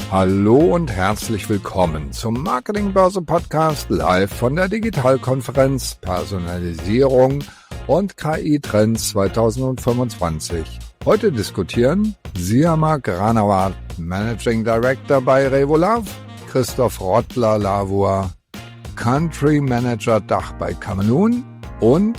Hallo und herzlich willkommen zum Marketingbörse Podcast live von der Digitalkonferenz Personalisierung und KI-Trends 2025. Heute diskutieren Siamak Ranawat, Managing Director bei Revolave, Christoph Rottler-Lavua, Country Manager Dach bei Camelun und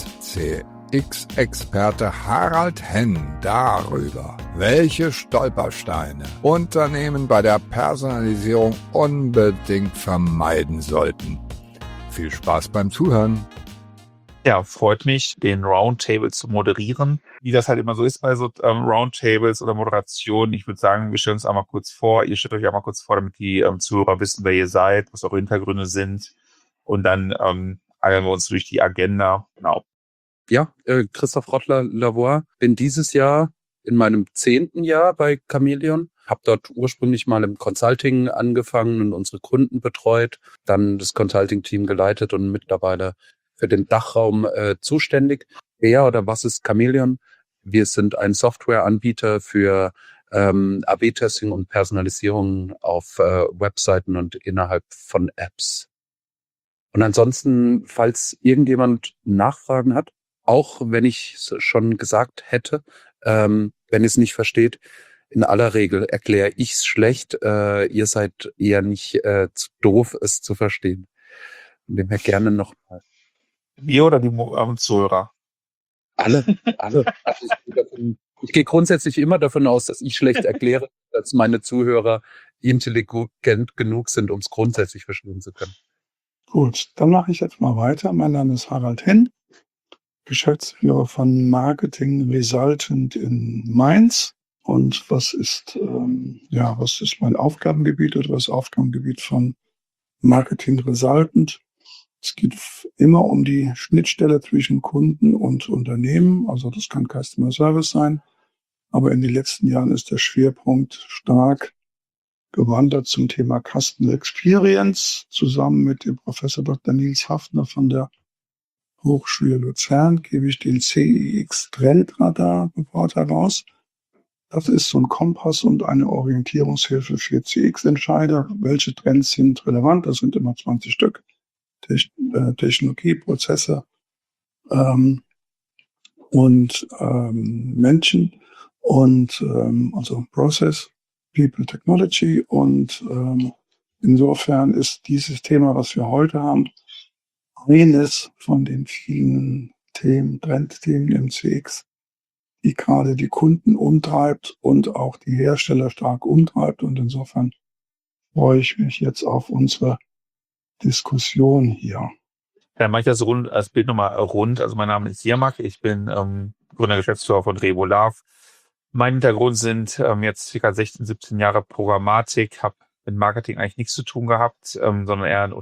CX-Experte Harald Henn darüber, welche Stolpersteine Unternehmen bei der Personalisierung unbedingt vermeiden sollten. Viel Spaß beim Zuhören. Ja, freut mich, den Roundtable zu moderieren. Wie das halt immer so ist bei so Roundtables oder Moderationen. Ich würde sagen, wir stellen uns einmal kurz vor. Ihr stellt euch einmal kurz vor, damit die Zuhörer wissen, wer ihr seid, was eure Hintergründe sind. Und dann eiern wir uns durch die Agenda. Genau. Ja, Christoph Rottler-Lavua, bin dieses Jahr in meinem 10. Jahr bei Chameleon. Habe dort ursprünglich mal im Consulting angefangen und unsere Kunden betreut, dann das Consulting-Team geleitet und mittlerweile für den Dachraum zuständig. Wer oder was ist Chameleon? Wir sind ein Softwareanbieter für AB-Testing und Personalisierung auf Webseiten und innerhalb von Apps. Und ansonsten, falls irgendjemand Nachfragen hat, auch wenn ich es schon gesagt hätte, wenn ihr es nicht versteht, in aller Regel erkläre ich es schlecht. Ihr seid eher nicht zu doof, es zu verstehen. Von dem her gerne nochmal. Wir oder die Zuhörer? Alle. Also ich gehe grundsätzlich immer davon aus, dass ich schlecht erkläre, dass meine Zuhörer intelligent genug sind, um es grundsätzlich verstehen zu können. Gut, dann mache ich jetzt mal weiter. Mein Name ist Harald Henn, Geschäftsführer von Marketing Resultant in Mainz. Und was ist mein Aufgabengebiet oder das Aufgabengebiet von Marketing Resultant? Es geht immer um die Schnittstelle zwischen Kunden und Unternehmen. Also das kann Customer Service sein. Aber in den letzten Jahren ist der Schwerpunkt stark gewandert zum Thema Customer Experience. Zusammen mit dem Professor Dr. Nils Hafner von der Hochschule Luzern gebe ich den CX Trendradar Report heraus. Das ist so ein Kompass und eine Orientierungshilfe für CX-Entscheider. Welche Trends sind relevant? Das sind immer 20 Stück. Technologie, Prozesse und Menschen und also Process, People, Technology. Und insofern ist dieses Thema, was wir heute haben, eines von den vielen Themen, Trendthemen im CX, die gerade die Kunden umtreibt und auch die Hersteller stark umtreibt. Und insofern freue ich mich jetzt auf unsere Diskussion hier. Dann mache ich das als Bild nochmal rund. Also mein Name ist Siamak, ich bin Gründer, Geschäftsführer von Revolave. Mein Hintergrund sind jetzt ca. 16, 17 Jahre Programmatik, habe mit Marketing eigentlich nichts zu tun gehabt, sondern eher ein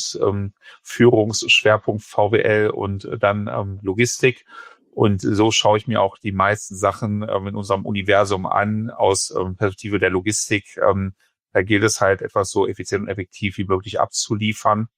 Unternehmensführungsschwerpunkt VWL und dann Logistik. Und so schaue ich mir auch die meisten Sachen in unserem Universum an, aus Perspektive der Logistik. Da gilt es halt, etwas so effizient und effektiv wie möglich abzuliefern.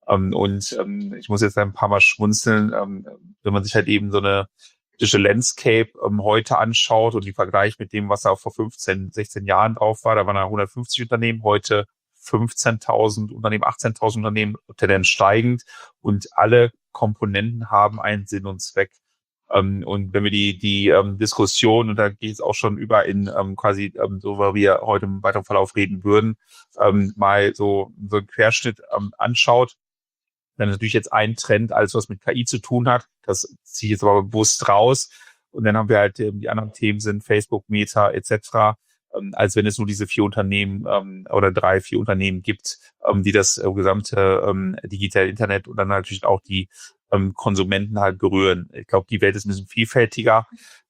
Ich muss jetzt ein paar Mal schmunzeln, wenn man sich halt eben so eine Digital Landscape heute anschaut und die vergleicht mit dem, was da vor 15, 16 Jahren drauf war. Da waren da 150 Unternehmen, heute 15.000 Unternehmen, 18.000 Unternehmen, Tendenz steigend. Und alle Komponenten haben einen Sinn und Zweck. Und wenn wir die Diskussion, und da geht es auch schon über in so, weil wir heute im weiteren Verlauf reden würden, mal so einen Querschnitt anschaut, dann ist natürlich jetzt ein Trend, alles was mit KI zu tun hat. Das ziehe ich jetzt aber bewusst raus. Und dann haben wir halt die anderen Themen sind Facebook, Meta etc., als wenn es nur diese 4 Unternehmen oder 3, 4 Unternehmen gibt, die das gesamte digitale Internet und dann natürlich auch die Konsumenten halt berühren. Ich glaube, die Welt ist ein bisschen vielfältiger.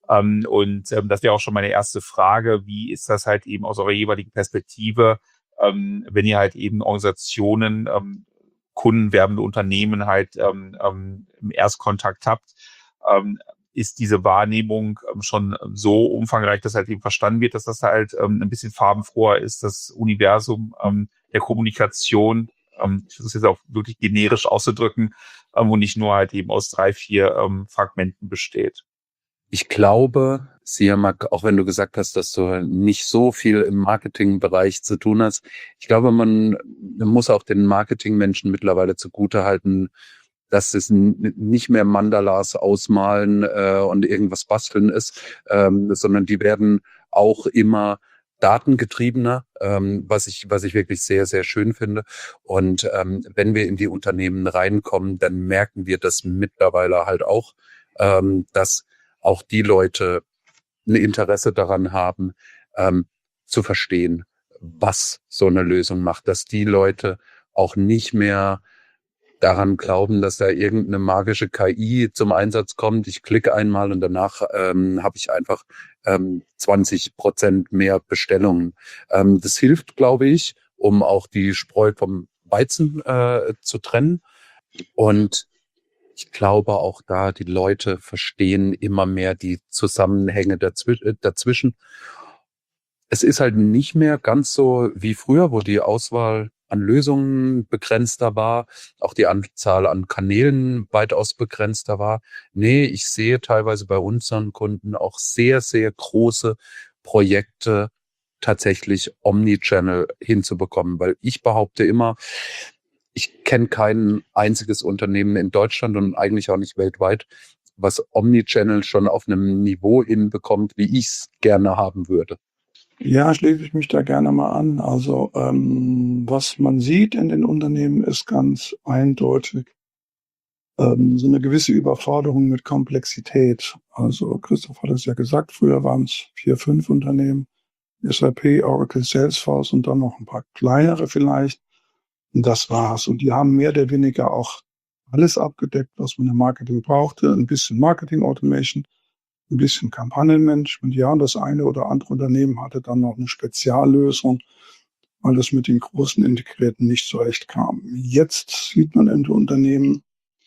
Das wäre auch schon meine erste Frage. Wie ist das halt eben aus eurer jeweiligen Perspektive, wenn ihr halt eben Organisationen, kundenwerbende Unternehmen halt im Erstkontakt habt? Ist diese Wahrnehmung schon so umfangreich, dass halt eben verstanden wird, dass das halt ein bisschen farbenfroher ist, das Universum der Kommunikation, ich versuche es jetzt auch wirklich generisch auszudrücken, und nicht nur halt eben aus 3, 4 Fragmenten besteht. Ich glaube, Siamak, auch wenn du gesagt hast, dass du nicht so viel im Marketingbereich zu tun hast, ich glaube, man muss auch den Marketingmenschen mittlerweile zugutehalten, dass es nicht mehr Mandalas ausmalen und irgendwas basteln ist, sondern die werden auch immer datengetriebener, was ich wirklich sehr, sehr schön finde. Und wenn wir in die Unternehmen reinkommen, dann merken wir das mittlerweile halt auch, dass auch die Leute ein Interesse daran haben, zu verstehen, was so eine Lösung macht, dass die Leute auch nicht mehr daran glauben, dass da irgendeine magische KI zum Einsatz kommt. Ich klicke einmal und danach habe ich einfach 20% mehr Bestellungen. Das hilft, glaube ich, um auch die Spreu vom Weizen zu trennen. Und ich glaube auch da, die Leute verstehen immer mehr die Zusammenhänge dazwischen. Es ist halt nicht mehr ganz so wie früher, wo die Auswahl an Lösungen begrenzter war, auch die Anzahl an Kanälen weitaus begrenzter war. Nee, ich sehe teilweise bei unseren Kunden auch sehr, sehr große Projekte tatsächlich Omnichannel hinzubekommen, weil ich behaupte immer, ich kenne kein einziges Unternehmen in Deutschland und eigentlich auch nicht weltweit, was Omnichannel schon auf einem Niveau hinbekommt, wie ich es gerne haben würde. Ja, schließe ich mich da gerne mal an. Also was man sieht in den Unternehmen ist ganz eindeutig so eine gewisse Überforderung mit Komplexität. Also Christoph hat es ja gesagt, früher waren es 4, 5 Unternehmen, SAP, Oracle, Salesforce und dann noch ein paar kleinere vielleicht. Und das war's. Und die haben mehr oder weniger auch alles abgedeckt, was man im Marketing brauchte. Ein bisschen Marketing Automation, ein bisschen Kampagnenmanagement. Ja, und das eine oder andere Unternehmen hatte dann noch eine Speziallösung, weil das mit den großen Integrierten nicht so recht kam. Jetzt sieht man in den Unternehmen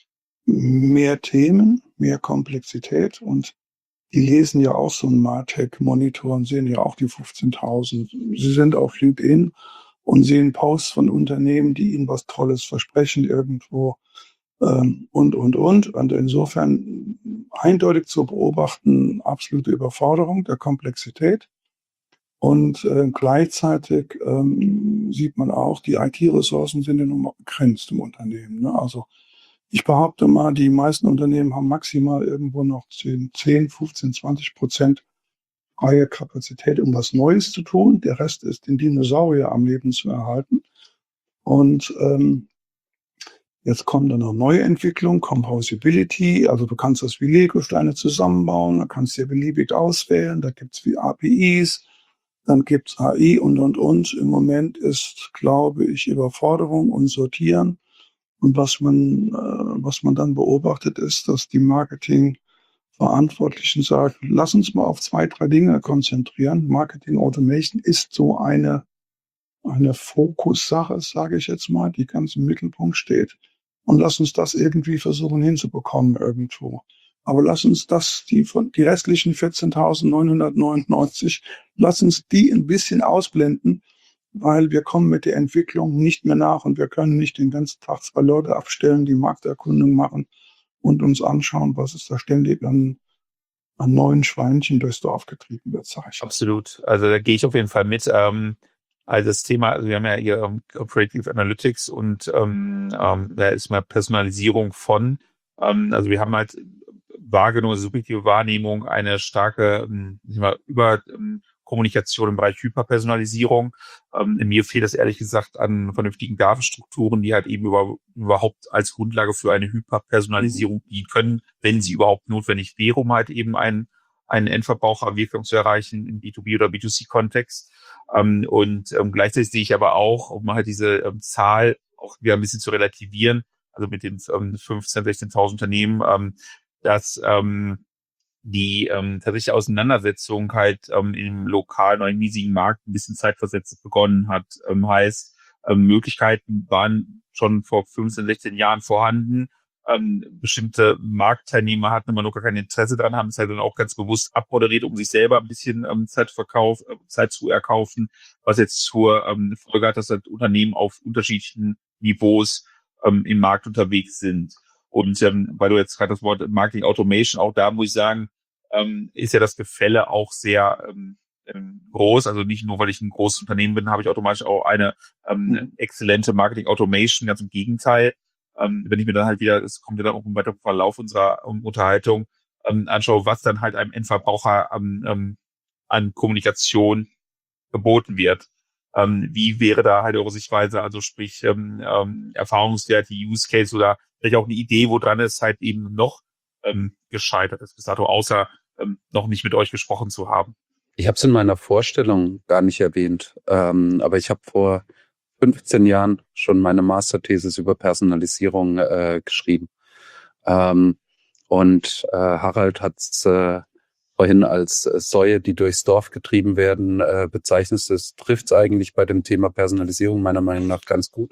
mehr Themen, mehr Komplexität und die lesen ja auch so einen Martech-Monitor und sehen ja auch die 15.000. Sie sind auf LinkedIn und sehen Posts von Unternehmen, die ihnen was Tolles versprechen irgendwo und. Und insofern eindeutig zu beobachten, absolute Überforderung der Komplexität. Und gleichzeitig sieht man auch, die IT-Ressourcen sind ja nun mal begrenzt im Unternehmen. Ne? Also ich behaupte mal, die meisten Unternehmen haben maximal irgendwo noch 10, 15, 20% freie Kapazität, um was Neues zu tun. Der Rest ist den Dinosaurier am Leben zu erhalten. Und jetzt kommen dann noch neue Entwicklungen, Composability. Also du kannst das wie Lego-Steine zusammenbauen, da kannst du dir beliebig auswählen, da gibt's wie APIs, dann gibt's AI und. Im Moment ist, glaube ich, Überforderung und Sortieren. Und was man dann beobachtet, ist, dass die Marketingverantwortlichen sagen, lass uns mal auf 2, 3 Dinge konzentrieren. Marketing Automation ist so eine Fokussache, sage ich jetzt mal, die ganz im Mittelpunkt steht. Und lass uns das irgendwie versuchen hinzubekommen irgendwo. Aber lass uns die restlichen 14.999, lass uns die ein bisschen ausblenden, weil wir kommen mit der Entwicklung nicht mehr nach und wir können nicht den ganzen Tag 2 Leute abstellen, die Markterkundung machen und uns anschauen, was ist da ständig an neuen Schweinchen durchs Dorf getrieben wird, sag ich. Absolut. Also da gehe ich auf jeden Fall mit. Also das Thema, also wir haben ja hier Operative Analytics und da ist mal Personalisierung von. Also wir haben halt wahrgenommen, subjektive Wahrnehmung, eine starke Kommunikation im Bereich Hyperpersonalisierung. Mir fehlt es ehrlich gesagt an vernünftigen Datenstrukturen, die halt eben überhaupt als Grundlage für eine Hyperpersonalisierung dienen können, wenn sie überhaupt notwendig wäre, um halt eben einen Endverbraucherwirkung zu erreichen im B2B oder B2C-Kontext. Gleichzeitig sehe ich aber auch, um halt diese Zahl auch wieder ein bisschen zu relativieren, also mit den 15.000, 16.000 Unternehmen, dass die tatsächliche Auseinandersetzung halt im lokalen oder im hiesigen Markt ein bisschen zeitversetzt begonnen hat. Heißt, Möglichkeiten waren schon vor 15, 16 Jahren vorhanden. Bestimmte Marktteilnehmer hatten immer noch gar kein Interesse dran, haben es halt dann auch ganz bewusst abmoderiert, um sich selber ein bisschen Zeit zu erkaufen, was jetzt zur Folge hat, dass halt Unternehmen auf unterschiedlichen Niveaus im Markt unterwegs sind. Und weil du jetzt gerade das Wort Marketing Automation, auch da muss ich sagen, ist ja das Gefälle auch sehr groß. Also nicht nur, weil ich ein großes Unternehmen bin, habe ich automatisch auch eine exzellente Marketing-Automation. Ganz im Gegenteil. Wenn ich mir dann halt wieder, es kommt ja dann auch im weiteren Verlauf unserer Unterhaltung, anschaue, was dann halt einem Endverbraucher an Kommunikation geboten wird. Wie wäre da halt eure Sichtweise, also sprich Erfahrungswerte, Use Case oder vielleicht auch eine Idee, woran es halt eben noch gescheitert ist bis dato, außer noch nicht mit euch gesprochen zu haben? Ich habe es in meiner Vorstellung gar nicht erwähnt, aber ich habe vor 15 Jahren schon meine Masterthesis über Personalisierung geschrieben. Und Harald hat es vorhin als Säue, die durchs Dorf getrieben werden, bezeichnet. Das trifft es eigentlich bei dem Thema Personalisierung meiner Meinung nach ganz gut.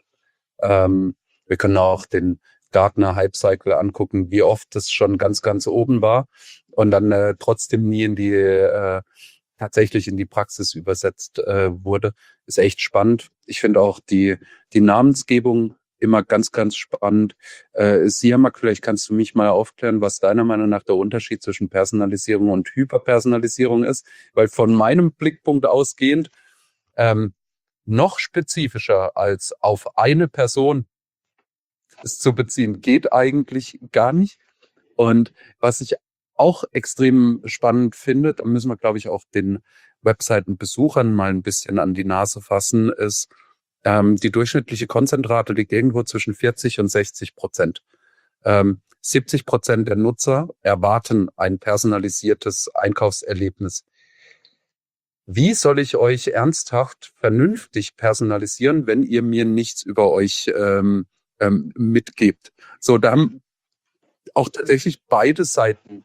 Wir können auch den Gartner Hype Cycle angucken, wie oft das schon ganz, ganz oben war und dann trotzdem nie in die tatsächlich in die Praxis übersetzt wurde. Ist echt spannend. Ich finde auch die Namensgebung immer ganz, ganz spannend. Siamak, vielleicht kannst du mich mal aufklären, was deiner Meinung nach der Unterschied zwischen Personalisierung und Hyperpersonalisierung ist, weil von meinem Blickpunkt ausgehend noch spezifischer als auf eine Person es zu beziehen, geht eigentlich gar nicht. Und was ich auch extrem spannend finde, da müssen wir, glaube ich, auch den Webseitenbesuchern mal ein bisschen an die Nase fassen, ist, die durchschnittliche Konzentrate liegt irgendwo zwischen 40 und 60%. 70% der Nutzer erwarten ein personalisiertes Einkaufserlebnis. Wie soll ich euch ernsthaft vernünftig personalisieren, wenn ihr mir nichts über euch mitgebt? So, da haben auch tatsächlich beide Seiten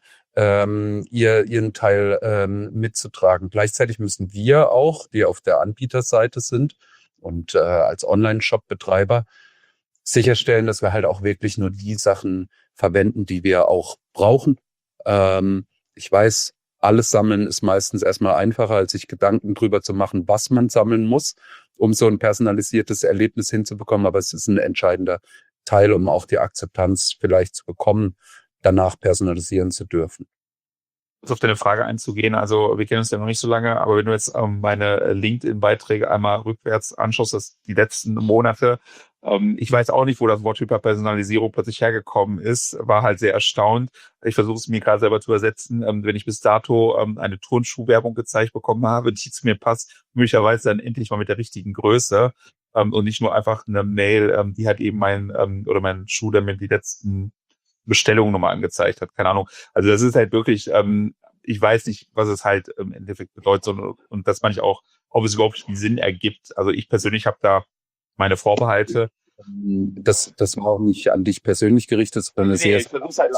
ihren Teil mitzutragen. Gleichzeitig müssen wir auch, die auf der Anbieterseite sind und als Online-Shop-Betreiber, sicherstellen, dass wir halt auch wirklich nur die Sachen verwenden, die wir auch brauchen. Ich weiß, alles sammeln ist meistens erstmal einfacher, als sich Gedanken drüber zu machen, was man sammeln muss, um so ein personalisiertes Erlebnis hinzubekommen. Aber es ist ein entscheidender Teil, um auch die Akzeptanz vielleicht zu bekommen, danach personalisieren zu dürfen. Auf deine Frage einzugehen, also wir kennen uns ja noch nicht so lange, aber wenn du jetzt meine LinkedIn-Beiträge einmal rückwärts anschaust, das die letzten Monate, ich weiß auch nicht, wo das Wort Hyperpersonalisierung plötzlich hergekommen ist, war halt sehr erstaunt. Ich versuche es mir gerade selber zu übersetzen, wenn ich bis dato eine Turnschuhwerbung gezeigt bekommen habe, die zu mir passt, möglicherweise dann endlich mal mit der richtigen Größe und nicht nur einfach eine Mail, die halt eben mein Schuh, der mir die letzten Bestellungen nochmal angezeigt hat, keine Ahnung. Also das ist halt wirklich, ich weiß nicht, was es halt im Endeffekt bedeutet und dass man auch, ob es überhaupt einen Sinn ergibt. Also ich persönlich habe da meine Vorbehalte. Das war auch nicht an dich persönlich gerichtet, sondern Ich versuche halt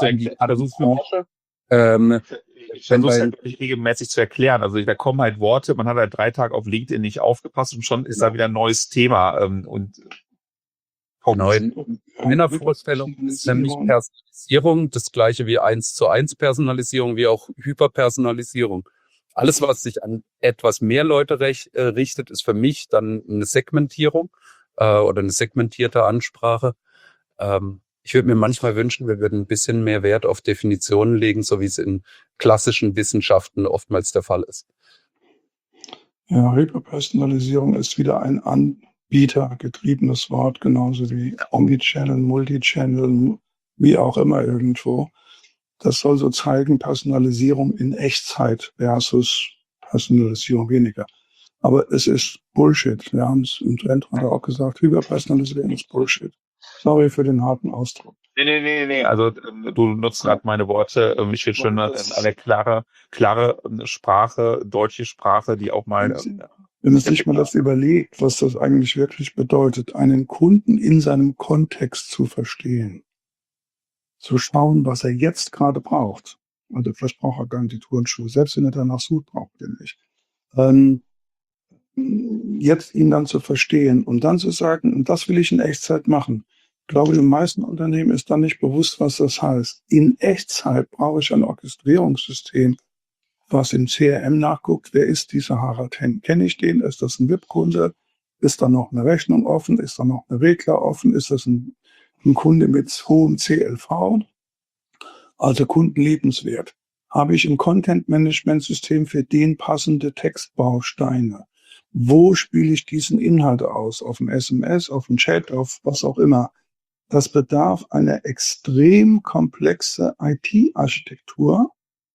wirklich regelmäßig zu erklären. Also da kommen halt Worte, man hat halt 3 Tage auf LinkedIn nicht aufgepasst und schon ist da wieder ein neues Thema und meiner Vorstellung ist nämlich Personalisierung das gleiche wie 1:1 Personalisierung, wie auch Hyperpersonalisierung. Alles, was sich an etwas mehr Leute richtet, ist für mich dann eine Segmentierung oder eine segmentierte Ansprache. Ich würde mir manchmal wünschen, wir würden ein bisschen mehr Wert auf Definitionen legen, so wie es in klassischen Wissenschaften oftmals der Fall ist. Ja, Hyperpersonalisierung ist wieder ein anbietergetriebenes Wort, genauso wie Omnichannel, Multichannel, wie auch immer irgendwo. Das soll so zeigen, Personalisierung in Echtzeit versus Personalisierung weniger. Aber es ist Bullshit. Wir haben es im Trend auch gesagt, Hyperpersonalisierung ist Bullshit. Sorry für den harten Ausdruck. Nee. Also du nutzt gerade meine Worte. Ich finde schon eine klare Sprache, deutsche Sprache, die auch mal... Wenn man sich mal das überlegt, was das eigentlich wirklich bedeutet, einen Kunden in seinem Kontext zu verstehen, zu schauen, was er jetzt gerade braucht. Also vielleicht braucht er gar nicht die Turnschuhe, selbst wenn er danach sucht, braucht er nicht. Jetzt ihn dann zu verstehen und dann zu sagen, und das will ich in Echtzeit machen. Ich glaube, den meisten Unternehmen ist dann nicht bewusst, was das heißt. In Echtzeit brauche ich ein Orchestrierungssystem, was im CRM nachguckt, wer ist dieser Harald Henn? Kenne ich den? Ist das ein VIP-Kunde? Ist da noch eine Rechnung offen? Ist da noch eine Regler offen? Ist das ein Kunde mit hohem CLV? Also kundenliebenswert. Habe ich ein Content-Management-System für den passende Textbausteine? Wo spiele ich diesen Inhalt aus? Auf dem SMS, auf dem Chat, auf was auch immer. Das bedarf einer extrem komplexe IT-Architektur.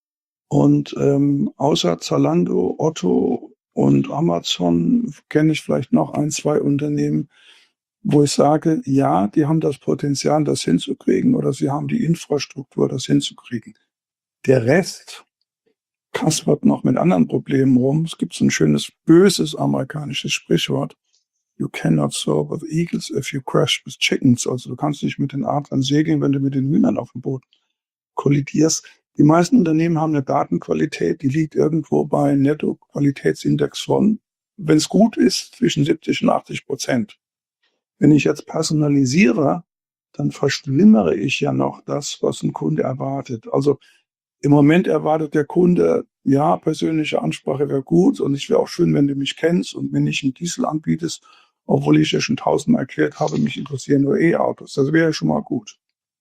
Und außer Zalando, Otto und Amazon kenne ich vielleicht noch 1, 2 Unternehmen, wo ich sage, ja, die haben das Potenzial, das hinzukriegen, oder sie haben die Infrastruktur, das hinzukriegen. Der Rest kaspert noch mit anderen Problemen rum. Es gibt so ein schönes, böses amerikanisches Sprichwort. You cannot soar with eagles if you crash with chickens. Also du kannst nicht mit den Adlern segeln, wenn du mit den Hühnern auf dem Boot kollidierst. Die meisten Unternehmen haben eine Datenqualität, die liegt irgendwo bei Netto-Qualitätsindex von, wenn es gut ist, zwischen 70 und 80%. Wenn ich jetzt personalisiere, dann verschlimmere ich ja noch das, was ein Kunde erwartet. Also im Moment erwartet der Kunde, ja, persönliche Ansprache wäre gut und es wäre auch schön, wenn du mich kennst und mir nicht einen Diesel anbietest, obwohl ich ja schon 1000-mal erklärt habe, mich interessieren nur E-Autos. Das wäre ja schon mal gut.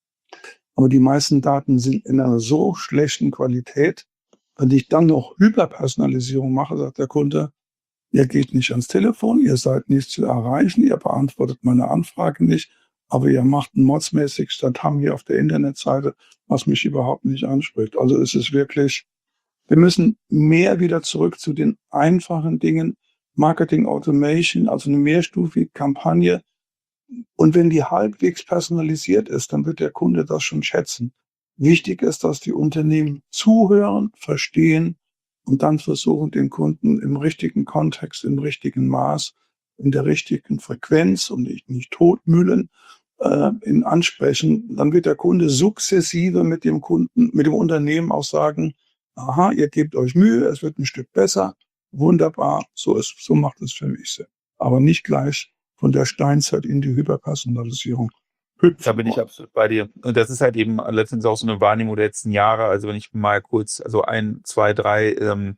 Aber die meisten Daten sind in einer so schlechten Qualität, wenn ich dann noch Hyperpersonalisierung mache, sagt der Kunde, ihr geht nicht ans Telefon, ihr seid nicht zu erreichen, ihr beantwortet meine Anfrage nicht, aber ihr macht ein modsmäßig Statam hier auf der Internetseite, was mich überhaupt nicht anspricht. Also es ist wirklich, wir müssen mehr wieder zurück zu den einfachen Dingen, Marketing Automation, also eine mehrstufige Kampagne. Und wenn die halbwegs personalisiert ist, dann wird der Kunde das schon schätzen. Wichtig ist, dass die Unternehmen zuhören, verstehen und dann versuchen, den Kunden im richtigen Kontext, im richtigen Maß, in der richtigen Frequenz und nicht totmühlen, in ansprechen. Dann wird der Kunde sukzessive mit dem Unternehmen auch sagen, aha, ihr gebt euch Mühe, es wird ein Stück besser, wunderbar, so macht es für mich Sinn. Aber nicht gleich von der Steinzeit in die Hyperpersonalisierung. Da bin ich absolut bei dir. Und das ist halt eben letztens auch so eine Wahrnehmung der letzten Jahre. Also wenn ich mal kurz, also 1, 2, 3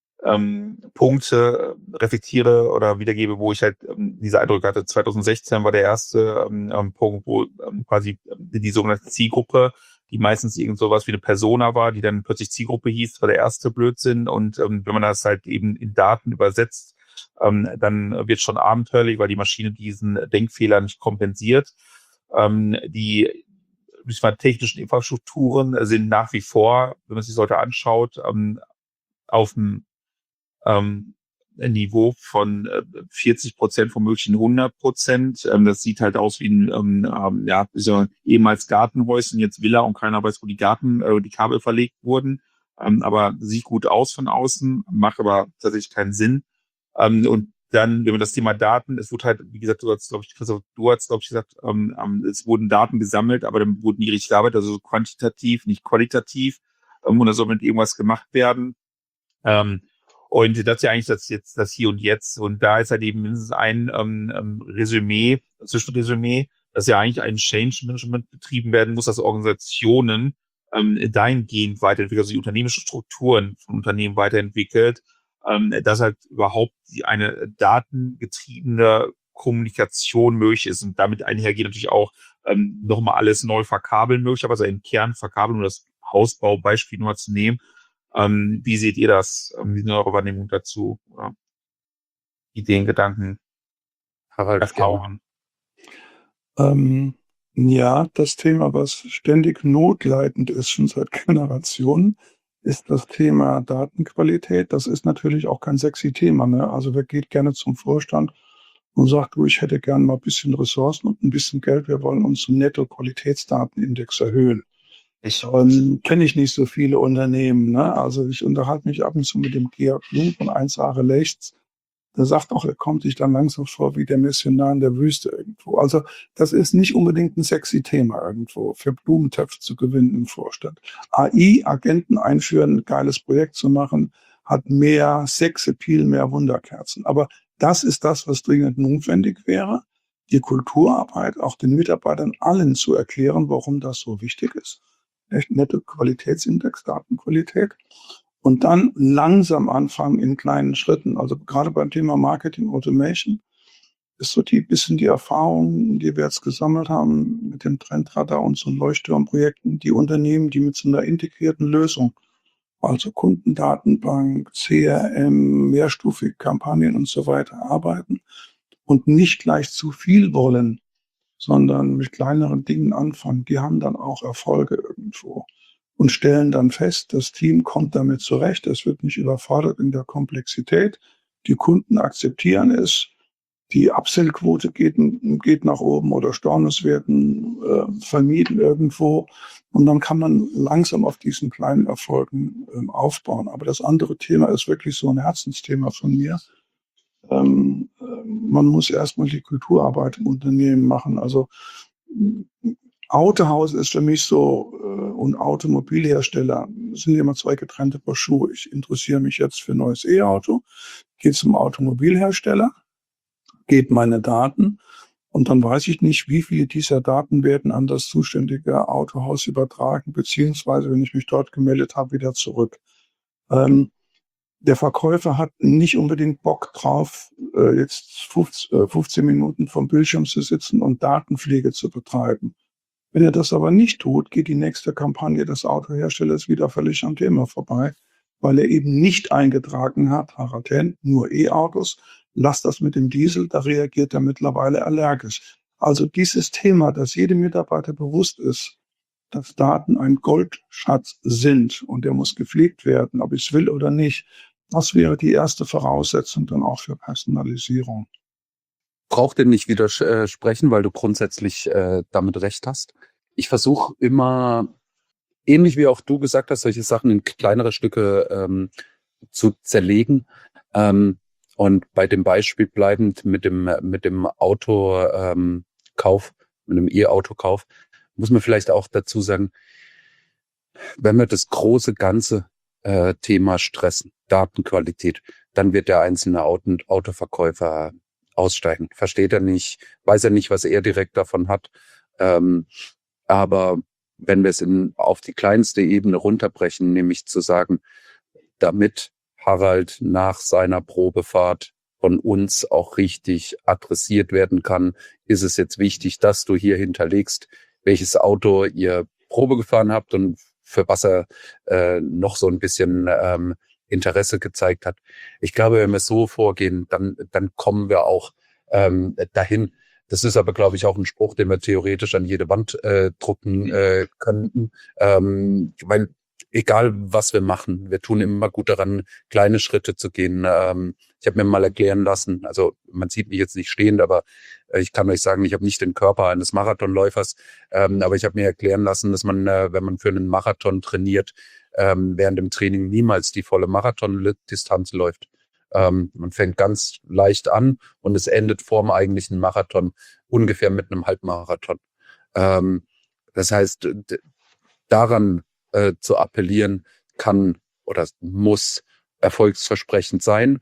Punkte reflektiere oder wiedergebe, wo ich halt diese Eindrücke hatte. 2016 war der erste Punkt, wo quasi die sogenannte Zielgruppe, die meistens irgend sowas wie eine Persona war, die dann plötzlich Zielgruppe hieß, war der erste Blödsinn. Und wenn man das halt eben in Daten übersetzt, dann wird schon abenteuerlich, weil die Maschine diesen Denkfehler nicht kompensiert. Die technischen Infrastrukturen sind nach wie vor, wenn man sich heute anschaut, auf dem Niveau von 40% von möglichen 100%. Das sieht halt aus wie ein ehemals Gartenhäuschen, jetzt Villa und keiner weiß, wo die Kabel verlegt wurden. Aber sieht gut aus von außen, macht aber tatsächlich keinen Sinn. Und dann, wenn man das Thema Daten, es wurde halt, wie gesagt, du hast, glaube ich, gesagt, es wurden Daten gesammelt, aber dann wurden die richtig gearbeitet, also so quantitativ, nicht qualitativ, und da soll mit irgendwas gemacht werden. Und das ist ja eigentlich das Hier und Jetzt. Und da ist halt eben mindestens ein Zwischenresümee, dass ja eigentlich ein Change Management betrieben werden muss, dass Organisationen dahingehend weiterentwickelt, also die unternehmerischen Strukturen von Unternehmen weiterentwickelt, dass halt überhaupt eine datengetriebene Kommunikation möglich ist. Und damit einhergeht natürlich auch nochmal alles neu verkabeln möglich, aber also im Kern verkabeln, um das Hausbaubeispiel nur zu nehmen. Wie seht ihr das? Wie ist eure Wahrnehmung dazu? Oder Ideen, Gedanken? Harald, Erfahrungen? Ja, das Thema, was ständig notleidend ist, schon seit Generationen, ist das Thema Datenqualität. Das ist natürlich auch kein sexy Thema, ne? Also wer geht gerne zum Vorstand und sagt, du, ich hätte gerne mal ein bisschen Ressourcen und ein bisschen Geld, wir wollen unseren Netto-Qualitätsdatenindex erhöhen. Kenne ich nicht so viele Unternehmen, ne? Also ich unterhalte mich ab und zu mit dem Georg Blum von 1 Jahre Lechts. Der sagt auch, er kommt sich dann langsam vor wie der Missionar in der Wüste irgendwo. Also das ist nicht unbedingt ein sexy Thema irgendwo, für Blumentöpfe zu gewinnen im Vorstand. AI, Agenten einführen, ein geiles Projekt zu machen, hat mehr Sexappeal, mehr Wunderkerzen. Aber das ist das, was dringend notwendig wäre, die Kulturarbeit auch den Mitarbeitern allen zu erklären, warum das so wichtig ist. Nette Qualitätsindex, Datenqualität. Und dann langsam anfangen in kleinen Schritten. Also gerade beim Thema Marketing Automation ist so bisschen die Erfahrung, die wir jetzt gesammelt haben mit dem Trendradar und so Leuchtturmprojekten, die Unternehmen, die mit so einer integrierten Lösung also Kundendatenbank, CRM, mehrstufige Kampagnen und so weiter arbeiten und nicht gleich zu viel wollen, sondern mit kleineren Dingen anfangen. Die haben dann auch Erfolge irgendwo und stellen dann fest, das Team kommt damit zurecht, es wird nicht überfordert in der Komplexität. Die Kunden akzeptieren es, die Upsell-Quote geht nach oben oder Stornos werden vermieden irgendwo. Und dann kann man langsam auf diesen kleinen Erfolgen aufbauen. Aber das andere Thema ist wirklich so ein Herzensthema von mir. Man muss erstmal die Kulturarbeit im Unternehmen machen. Also Autohaus ist für mich so und Automobilhersteller sind immer zwei getrennte Paar Schuhe. Ich interessiere mich jetzt für ein neues E-Auto, gehe zum Automobilhersteller, gebe meine Daten und dann weiß ich nicht, wie viele dieser Daten werden an das zuständige Autohaus übertragen, beziehungsweise, wenn ich mich dort gemeldet habe, wieder zurück. Der Verkäufer hat nicht unbedingt Bock drauf, jetzt 15 Minuten vom Bildschirm zu sitzen und Datenpflege zu betreiben. Wenn er das aber nicht tut, geht die nächste Kampagne des Autoherstellers wieder völlig am Thema vorbei, weil er eben nicht eingetragen hat, Harald Henn, nur E-Autos, lass das mit dem Diesel, da reagiert er mittlerweile allergisch. Also dieses Thema, dass jedem Mitarbeiter bewusst ist, dass Daten ein Goldschatz sind und der muss gepflegt werden, ob ich es will oder nicht, das wäre die erste Voraussetzung dann auch für Personalisierung. Braucht dir nicht widersprechen, weil du grundsätzlich damit recht hast. Ich versuche immer, ähnlich wie auch du gesagt hast, solche Sachen in kleinere Stücke zu zerlegen. Und bei dem Beispiel bleibend mit dem Autokauf, mit dem E-Autokauf, muss man vielleicht auch dazu sagen, wenn wir das große ganze Thema stressen, Datenqualität, dann wird der einzelne Autoverkäufer aussteigen. Versteht er nicht, weiß er nicht, was er direkt davon hat. Aber wenn wir es auf die kleinste Ebene runterbrechen, nämlich zu sagen, damit Harald nach seiner Probefahrt von uns auch richtig adressiert werden kann, ist es jetzt wichtig, dass du hier hinterlegst, welches Auto ihr Probe gefahren habt und für was er noch so ein bisschen Interesse gezeigt hat. Ich glaube, wenn wir so vorgehen, dann kommen wir auch dahin. Das ist aber, glaube ich, auch ein Spruch, den wir theoretisch an jede Wand drucken könnten, weil egal, was wir machen, wir tun immer gut daran, kleine Schritte zu gehen. Ich habe mir mal erklären lassen, also man sieht mich jetzt nicht stehend, aber ich kann euch sagen, ich habe nicht den Körper eines Marathonläufers, aber ich habe mir erklären lassen, dass man, wenn man für einen Marathon trainiert, während dem Training niemals die volle Marathondistanz läuft. Man fängt ganz leicht an und es endet vorm eigentlichen Marathon ungefähr mit einem Halbmarathon. Das heißt, daran zu appellieren kann oder muss erfolgsversprechend sein.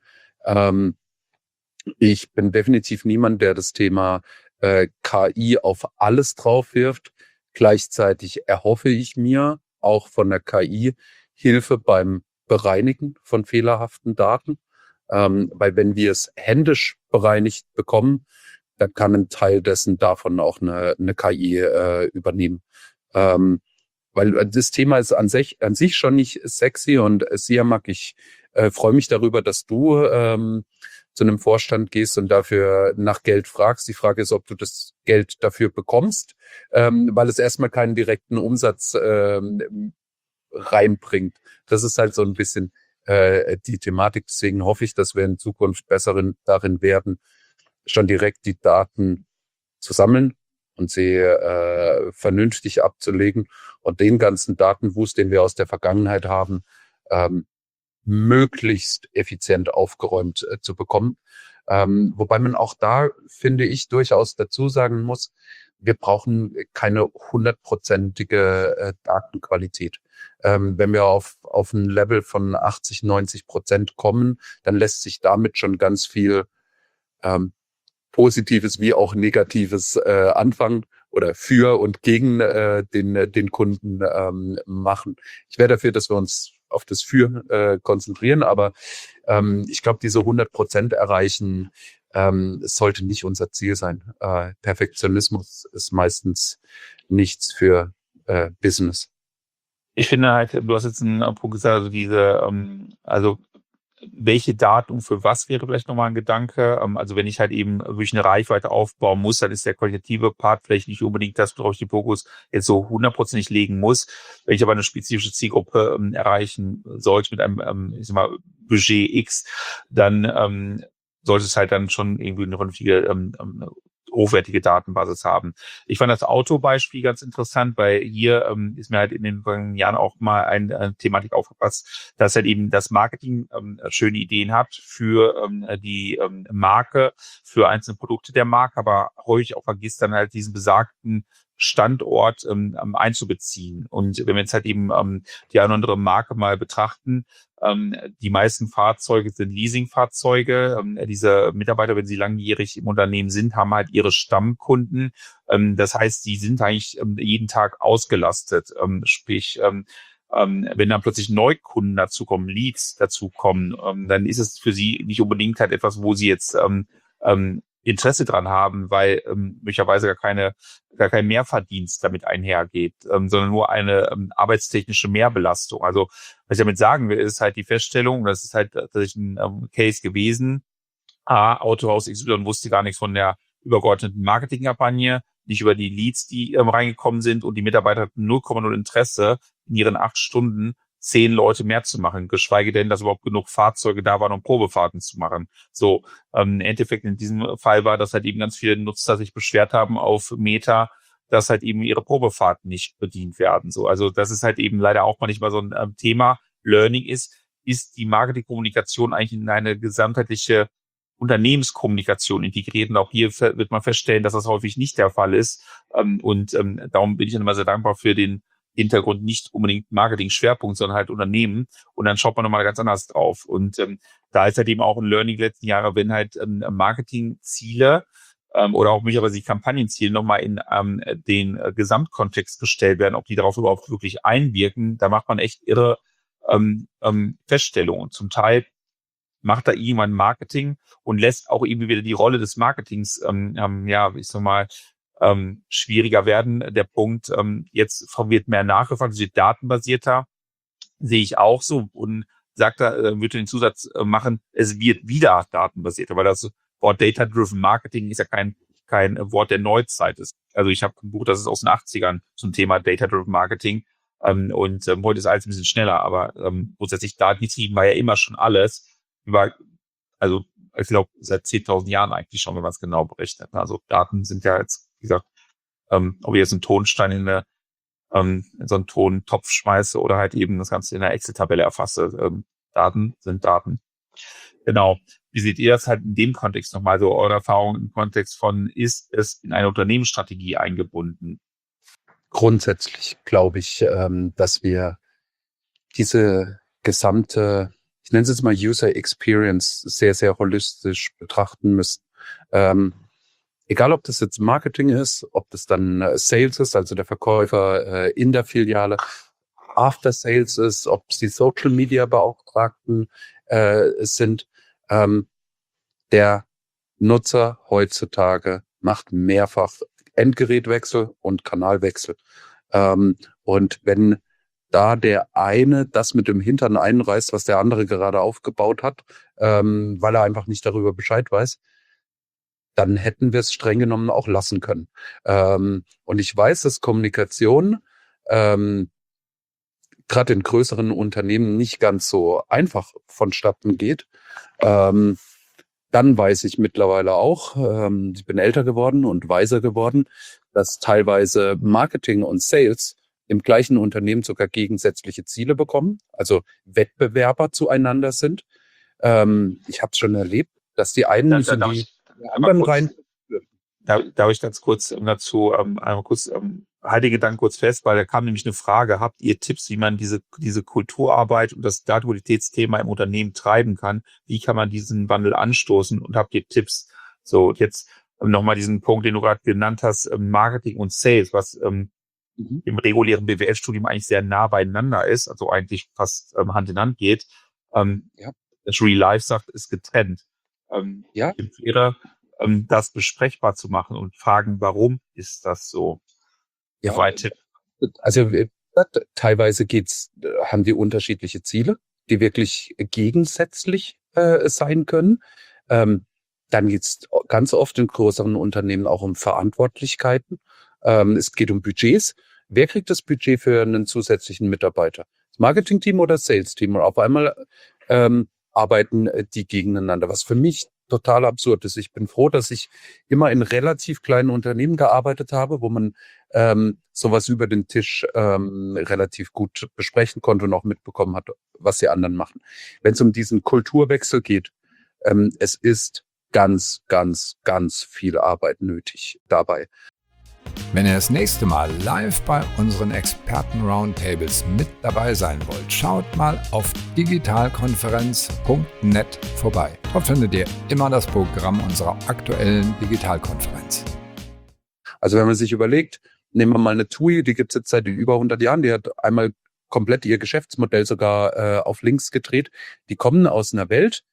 Ich bin definitiv niemand, der das Thema KI auf alles drauf wirft. Gleichzeitig erhoffe ich mir auch von der KI Hilfe beim Bereinigen von fehlerhaften Daten. Weil wenn wir es händisch bereinigt bekommen, dann kann ein Teil dessen davon auch eine KI übernehmen. Weil das Thema ist an sich schon nicht sexy und Siamak, ich freue mich darüber, dass du zu einem Vorstand gehst und dafür nach Geld fragst. Die Frage ist, ob du das Geld dafür bekommst, weil es erstmal keinen direkten Umsatz reinbringt. Das ist halt so ein bisschen die Thematik. Deswegen hoffe ich, dass wir in Zukunft besser darin werden, schon direkt die Daten zu sammeln und sie vernünftig abzulegen und den ganzen Datenwust, den wir aus der Vergangenheit haben, möglichst effizient aufgeräumt zu bekommen. Wobei man auch da, finde ich, durchaus dazu sagen muss, wir brauchen keine 100%ige Datenqualität. Wenn wir auf ein Level von 80-90% kommen, dann lässt sich damit schon ganz viel Positives wie auch Negatives anfangen oder für und gegen den Kunden machen. Ich wäre dafür, dass wir uns auf das Für konzentrieren, aber ich glaube, diese 100% erreichen, es sollte nicht unser Ziel sein. Perfektionismus ist meistens nichts für Business. Ich finde halt, du hast jetzt einen Punkt gesagt, also also welche Daten und für was wäre vielleicht nochmal ein Gedanke. Also wenn ich halt eben wirklich eine Reichweite aufbauen muss, dann ist der qualitative Part vielleicht nicht unbedingt das, worauf ich den Fokus jetzt so 100% legen muss. Wenn ich aber eine spezifische Zielgruppe erreichen sollte mit einem, ich sag mal, Budget X, dann sollte es halt dann schon irgendwie eine vernünftige hochwertige Datenbasis haben. Ich fand das Autobeispiel ganz interessant, weil hier ist mir halt in den vergangenen Jahren auch mal eine Thematik aufgepasst, dass halt eben das Marketing schöne Ideen hat für die Marke, für einzelne Produkte der Marke, aber häufig auch vergisst dann halt diesen besagten Standort einzubeziehen. Und wenn wir jetzt halt eben die eine oder andere Marke mal betrachten, die meisten Fahrzeuge sind Leasingfahrzeuge. Diese Mitarbeiter, wenn sie langjährig im Unternehmen sind, haben halt ihre Stammkunden. Das heißt, die sind eigentlich jeden Tag ausgelastet. Sprich, wenn dann plötzlich Neukunden dazukommen, Leads dazukommen, dann ist es für sie nicht unbedingt halt etwas, wo sie jetzt Interesse dran haben, weil möglicherweise gar kein Mehrverdienst damit einhergeht, sondern nur eine arbeitstechnische Mehrbelastung. Also was ich damit sagen will, ist halt die Feststellung, das ist halt tatsächlich ein Case gewesen. Autohaus XY wusste gar nichts von der übergeordneten Marketingkampagne, nicht über die Leads, die reingekommen sind, und die Mitarbeiter hatten 0,0 Interesse, in ihren 8 Stunden 10 Leute mehr zu machen, geschweige denn, dass überhaupt genug Fahrzeuge da waren, um Probefahrten zu machen. So, im Endeffekt in diesem Fall war, dass halt eben ganz viele Nutzer sich beschwert haben auf Meta, dass halt eben ihre Probefahrten nicht bedient werden. So, also das ist halt eben leider auch manchmal so ein Thema. Learning ist die Marketingkommunikation eigentlich in eine gesamtheitliche Unternehmenskommunikation integriert. Und auch hier wird man feststellen, dass das häufig nicht der Fall ist. Darum bin ich dann immer sehr dankbar für den Hintergrund, nicht unbedingt Marketing-Schwerpunkt, sondern halt Unternehmen. Und dann schaut man nochmal ganz anders drauf. Und da ist halt eben auch ein Learning letzten Jahre, wenn halt Marketingziele oder auch möglicherweise die Kampagnenziele nochmal in den Gesamtkontext gestellt werden, ob die darauf überhaupt wirklich einwirken, da macht man echt irre Feststellungen. Zum Teil macht da jemand Marketing und lässt auch irgendwie wieder die Rolle des Marketings, ich sag mal, schwieriger werden. Der Punkt, jetzt wird mehr nachgefragt, es wird datenbasierter, sehe ich auch so, und sagt da, würde den Zusatz machen, es wird wieder datenbasierter, weil das Wort Data-Driven Marketing ist ja kein Wort der Neuzeit ist. Also ich habe ein Buch, das ist aus den 80ern zum Thema Data-Driven Marketing, heute ist alles ein bisschen schneller, aber grundsätzlich datengetrieben war ja immer schon alles. Also ich glaube, seit 10.000 Jahren eigentlich schon, wenn man es genau berechnet. Also Daten sind ja jetzt, wie gesagt, ob ich jetzt einen Tonstein in so einen Tontopf schmeiße oder halt eben das Ganze in einer Excel-Tabelle erfasse. Daten sind Daten. Genau. Wie seht ihr das halt in dem Kontext nochmal, so eure Erfahrung im Kontext von, ist es in eine Unternehmensstrategie eingebunden? Grundsätzlich glaube ich, dass wir diese gesamte, ich nenne es jetzt mal User Experience, sehr, sehr holistisch betrachten müssen. Egal, ob das jetzt Marketing ist, ob das dann Sales ist, also der Verkäufer in der Filiale, After Sales ist, ob es die Social Media Beauftragten sind. Der Nutzer heutzutage macht mehrfach Endgerätwechsel und Kanalwechsel. Und wenn da der eine das mit dem Hintern einreißt, was der andere gerade aufgebaut hat, weil er einfach nicht darüber Bescheid weiß, dann hätten wir es streng genommen auch lassen können. Und ich weiß, dass Kommunikation gerade in größeren Unternehmen nicht ganz so einfach vonstatten geht. Dann weiß ich mittlerweile auch, ich bin älter geworden und weiser geworden, dass teilweise Marketing und Sales im gleichen Unternehmen sogar gegensätzliche Ziele bekommen, also Wettbewerber zueinander sind. Ich habe es schon erlebt, dass die einen nicht in die anderen rein. Darf ich ganz kurz dazu einmal kurz halte den Gedanken kurz fest, weil da kam nämlich eine Frage: Habt ihr Tipps, wie man diese Kulturarbeit und das Datenqualitätsthema im Unternehmen treiben kann? Wie kann man diesen Wandel anstoßen? Und habt ihr Tipps? So, jetzt nochmal diesen Punkt, den du gerade genannt hast, Marketing und Sales, was im regulären BWL-Studium eigentlich sehr nah beieinander ist, also eigentlich fast Hand in Hand geht. Das Real Life sagt, ist getrennt. Ich empfehle, das besprechbar zu machen und fragen, warum ist das so? Also Teilweise haben die unterschiedliche Ziele, die wirklich gegensätzlich sein können. Dann geht's ganz oft in größeren Unternehmen auch um Verantwortlichkeiten. Es geht um Budgets. Wer kriegt das Budget für einen zusätzlichen Mitarbeiter? Das Marketing-Team oder das Sales-Team? Und auf einmal arbeiten die gegeneinander, was für mich total absurd ist. Ich bin froh, dass ich immer in relativ kleinen Unternehmen gearbeitet habe, wo man sowas über den Tisch relativ gut besprechen konnte und auch mitbekommen hat, was die anderen machen. Wenn es um diesen Kulturwechsel geht, es ist ganz, ganz, ganz viel Arbeit nötig dabei. Wenn ihr das nächste Mal live bei unseren Experten-Roundtables mit dabei sein wollt, schaut mal auf digitalkonferenz.net vorbei. Dort findet ihr immer das Programm unserer aktuellen Digitalkonferenz. Also wenn man sich überlegt, nehmen wir mal eine TUI, die gibt es jetzt seit über 100 Jahren, die hat einmal komplett ihr Geschäftsmodell sogar auf links gedreht. Die kommen aus einer Welt,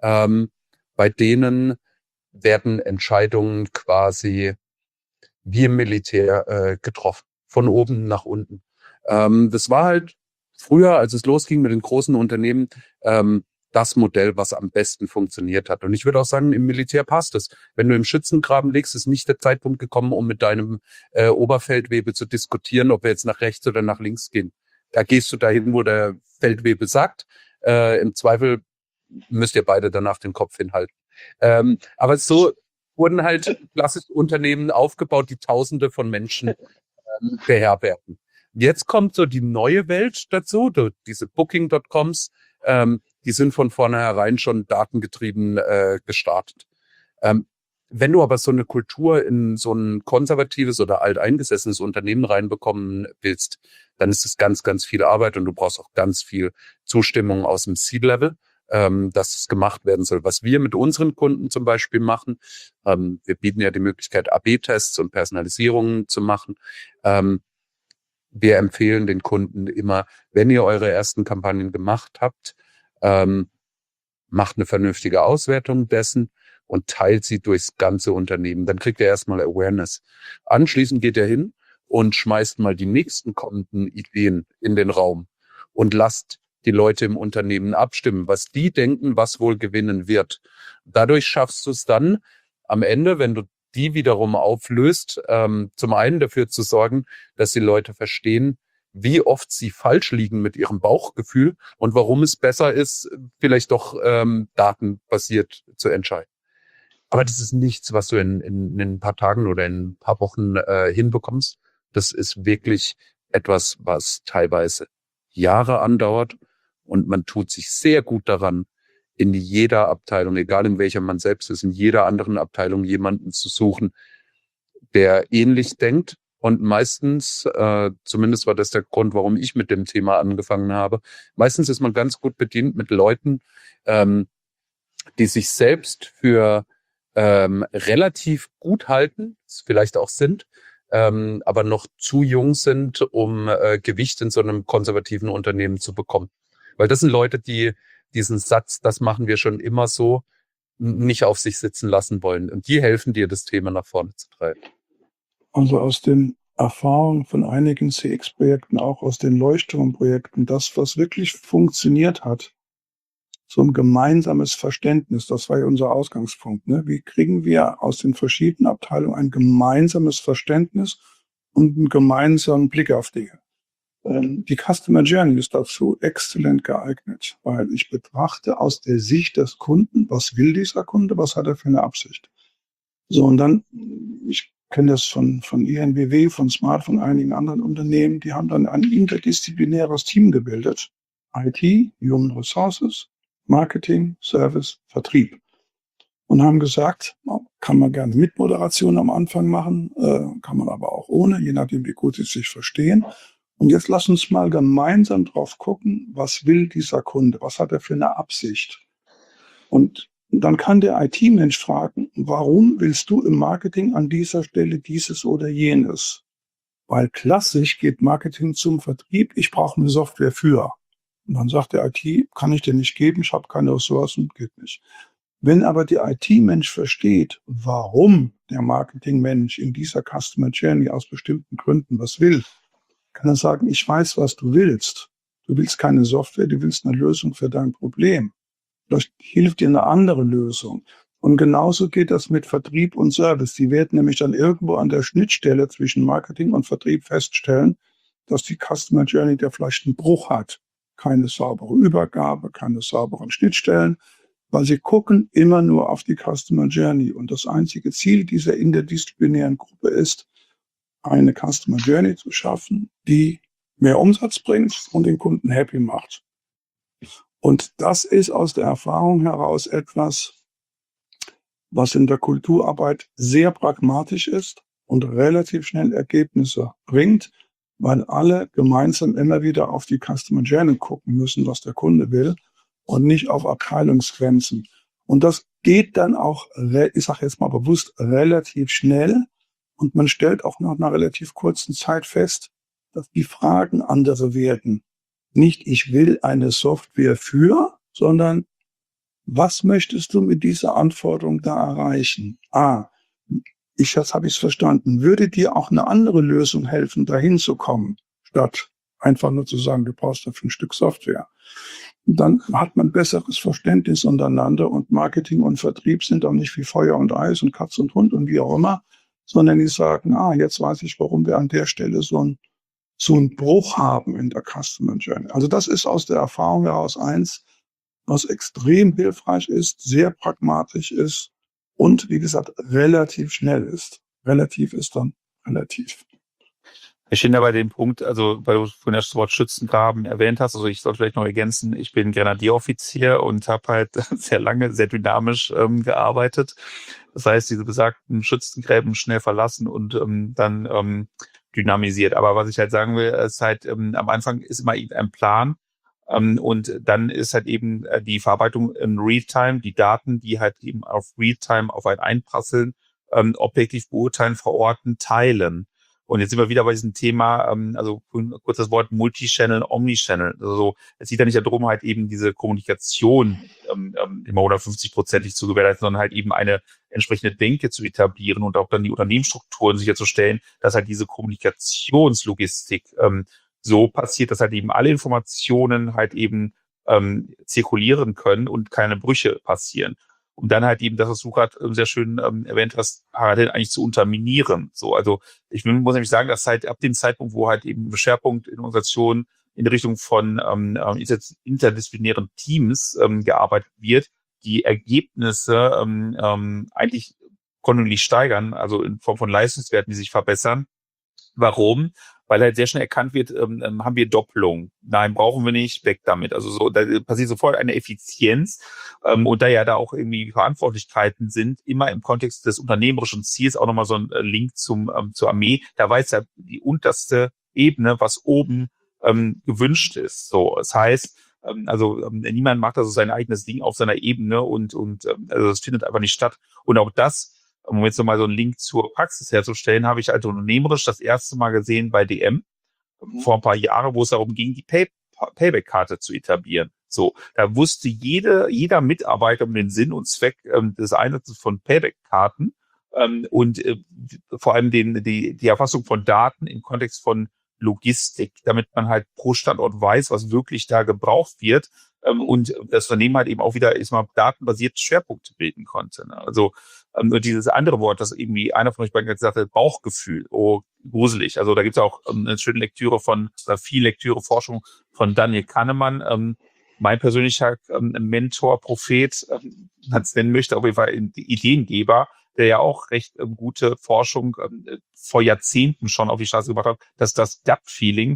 bei denen werden Entscheidungen quasi wie im Militär getroffen, von oben nach unten. Das war halt früher, als es losging mit den großen Unternehmen, das Modell, was am besten funktioniert hat. Und ich würde auch sagen, im Militär passt es. Wenn du im Schützengraben liegst, ist nicht der Zeitpunkt gekommen, um mit deinem Oberfeldwebel zu diskutieren, ob wir jetzt nach rechts oder nach links gehen. Da gehst du dahin, wo der Feldwebel sagt. Im Zweifel müsst ihr beide danach den Kopf hinhalten. Aber so wurden halt klassische Unternehmen aufgebaut, die Tausende von Menschen beherbergen. Jetzt kommt so die neue Welt dazu, diese Booking.coms, die sind von vornherein schon datengetrieben gestartet. Wenn du aber so eine Kultur in so ein konservatives oder alteingesessenes Unternehmen reinbekommen willst, dann ist es ganz, ganz viel Arbeit und du brauchst auch ganz viel Zustimmung aus dem C-Level, dass es gemacht werden soll. Was wir mit unseren Kunden zum Beispiel machen, wir bieten ja die Möglichkeit, AB-Tests und Personalisierungen zu machen. Wir empfehlen den Kunden immer, wenn ihr eure ersten Kampagnen gemacht habt, macht eine vernünftige Auswertung dessen und teilt sie durchs ganze Unternehmen. Dann kriegt er erstmal Awareness. Anschließend geht er hin und schmeißt mal die nächsten kommenden Ideen in den Raum und lasst die Leute im Unternehmen abstimmen, was die denken, was wohl gewinnen wird. Dadurch schaffst du es dann am Ende, wenn du die wiederum auflöst, zum einen dafür zu sorgen, dass die Leute verstehen, wie oft sie falsch liegen mit ihrem Bauchgefühl und warum es besser ist, vielleicht doch datenbasiert zu entscheiden. Aber das ist nichts, was du in ein paar Tagen oder in ein paar Wochen hinbekommst. Das ist wirklich etwas, was teilweise Jahre andauert und man tut sich sehr gut daran, in jeder Abteilung, egal in welcher man selbst ist, in jeder anderen Abteilung jemanden zu suchen, der ähnlich denkt. Und meistens, zumindest war das der Grund, warum ich mit dem Thema angefangen habe, meistens ist man ganz gut bedient mit Leuten, die sich selbst für relativ gut halten, vielleicht auch sind, aber noch zu jung sind, um Gewicht in so einem konservativen Unternehmen zu bekommen. Weil das sind Leute, die diesen Satz, das machen wir schon immer so, nicht auf sich sitzen lassen wollen. Und die helfen dir, das Thema nach vorne zu treiben. Also aus den Erfahrungen von einigen CX-Projekten, auch aus den Leuchtturmprojekten, das, was wirklich funktioniert hat, so ein gemeinsames Verständnis, das war ja unser Ausgangspunkt. Ne? Wie kriegen wir aus den verschiedenen Abteilungen ein gemeinsames Verständnis und einen gemeinsamen Blick auf Dinge? Die Customer Journey ist dazu exzellent geeignet, weil ich betrachte aus der Sicht des Kunden, was will dieser Kunde, was hat er für eine Absicht. So, und dann, ich kenne das von INBW, von Smart, von einigen anderen Unternehmen, die haben dann ein interdisziplinäres Team gebildet. IT, Human Resources, Marketing, Service, Vertrieb. Und haben gesagt, kann man gerne mit Moderation am Anfang machen, kann man aber auch ohne, je nachdem, wie gut sie sich verstehen. Und jetzt lass uns mal gemeinsam drauf gucken, was will dieser Kunde, was hat er für eine Absicht. Und dann kann der IT-Mensch fragen, warum willst du im Marketing an dieser Stelle dieses oder jenes? Weil klassisch geht Marketing zum Vertrieb, ich brauche eine Software für. Und dann sagt der IT, kann ich dir nicht geben, ich habe keine Ressourcen, geht nicht. Wenn aber der IT-Mensch versteht, warum der Marketing-Mensch in dieser Customer Journey aus bestimmten Gründen was will, kann er sagen, ich weiß, was du willst. Du willst keine Software, du willst eine Lösung für dein Problem. Vielleicht hilft dir eine andere Lösung. Und genauso geht das mit Vertrieb und Service. Die werden nämlich dann irgendwo an der Schnittstelle zwischen Marketing und Vertrieb feststellen, dass die Customer Journey da vielleicht einen Bruch hat. Keine saubere Übergabe, keine sauberen Schnittstellen, weil sie gucken immer nur auf die Customer Journey. Und das einzige Ziel dieser interdisziplinären Gruppe ist, eine Customer Journey zu schaffen, die mehr Umsatz bringt und den Kunden happy macht. Und das ist aus der Erfahrung heraus etwas, was in der Kulturarbeit sehr pragmatisch ist und relativ schnell Ergebnisse bringt, weil alle gemeinsam immer wieder auf die Customer Journey gucken müssen, was der Kunde will und nicht auf Abteilungsgrenzen. Und das geht dann auch, ich sage jetzt mal bewusst, relativ schnell. Und man stellt auch nach einer relativ kurzen Zeit fest, dass die Fragen andere werden. Nicht, ich will eine Software für, sondern was möchtest du mit dieser Anforderung da erreichen? Jetzt habe ich es verstanden. Würde dir auch eine andere Lösung helfen, dahin zu kommen, statt einfach nur zu sagen, du brauchst dafür ein Stück Software? Und dann hat man besseres Verständnis untereinander und Marketing und Vertrieb sind auch nicht wie Feuer und Eis und Katz und Hund und wie auch immer, sondern die sagen, jetzt weiß ich, warum wir an der Stelle so einen Bruch haben in der Customer Journey. Also das ist aus der Erfahrung heraus eins, was extrem hilfreich ist, sehr pragmatisch ist und, wie gesagt, relativ schnell ist. Relativ ist dann relativ. Ich stehe da bei dem Punkt, also weil du vorhin das Wort Schützengraben erwähnt hast, also ich sollte vielleicht noch ergänzen, ich bin Grenadieroffizier und habe halt sehr lange, sehr dynamisch gearbeitet. Das heißt, diese besagten Schützengräben schnell verlassen und dann dynamisiert. Aber was ich halt sagen will, ist halt, am Anfang ist immer ein Plan und dann ist halt eben die Verarbeitung in Realtime, die Daten, die halt eben auf Realtime auf einen einprasseln, objektiv beurteilen, verorten, teilen. Und jetzt sind wir wieder bei diesem Thema, also kurz das Wort Multichannel, Omnichannel. Also es geht ja nicht darum, halt eben diese Kommunikation immer 150%ig zu gewährleisten, sondern halt eben eine entsprechende Denke zu etablieren und auch dann die Unternehmensstrukturen sicherzustellen, dass halt diese Kommunikationslogistik so passiert, dass halt eben alle Informationen halt eben zirkulieren können und keine Brüche passieren. Um dann halt eben das, was du gerade sehr schön erwähnt hast, parallel eigentlich zu unterminieren. So, also ich muss nämlich sagen, dass halt ab dem Zeitpunkt, wo halt eben Schwerpunkt in Organisationen in die Richtung von interdisziplinären Teams gearbeitet wird, die Ergebnisse eigentlich kontinuierlich steigern, also in Form von Leistungswerten, die sich verbessern. Warum? Weil halt sehr schnell erkannt wird, haben wir Doppelung. Nein, brauchen wir nicht, weg damit. Also so, da passiert sofort eine Effizienz. Und da ja da auch irgendwie Verantwortlichkeiten sind, immer im Kontext des unternehmerischen Ziels, auch nochmal so ein Link zur Armee, da weiß ja die unterste Ebene, was oben gewünscht ist. So, das heißt, niemand macht also sein eigenes Ding auf seiner Ebene und also das findet einfach nicht statt. Und auch das, um jetzt nochmal so einen Link zur Praxis herzustellen, habe ich also unternehmerisch das erste Mal gesehen bei DM vor ein paar Jahren, wo es darum ging, die Payback-Karte zu etablieren. So, da wusste jeder Mitarbeiter um den Sinn und Zweck des Einsatzes von Payback-Karten und vor allem die Erfassung von Daten im Kontext von Logistik, damit man halt pro Standort weiß, was wirklich da gebraucht wird und das Unternehmen halt eben auch wieder datenbasiert Schwerpunkte bilden konnte. Ne? Also nur dieses andere Wort, das irgendwie einer von euch beiden gesagt hat, Bauchgefühl, gruselig. Also da gibt es auch eine schöne Lektüre viel Lektüre, Forschung von Daniel Kahnemann, mein persönlicher Mentor, Prophet, man es nennen möchte, auf jeden Fall Ideengeber, der ja auch recht gute Forschung vor Jahrzehnten schon auf die Straße gebracht hat, dass das Gut-Feeling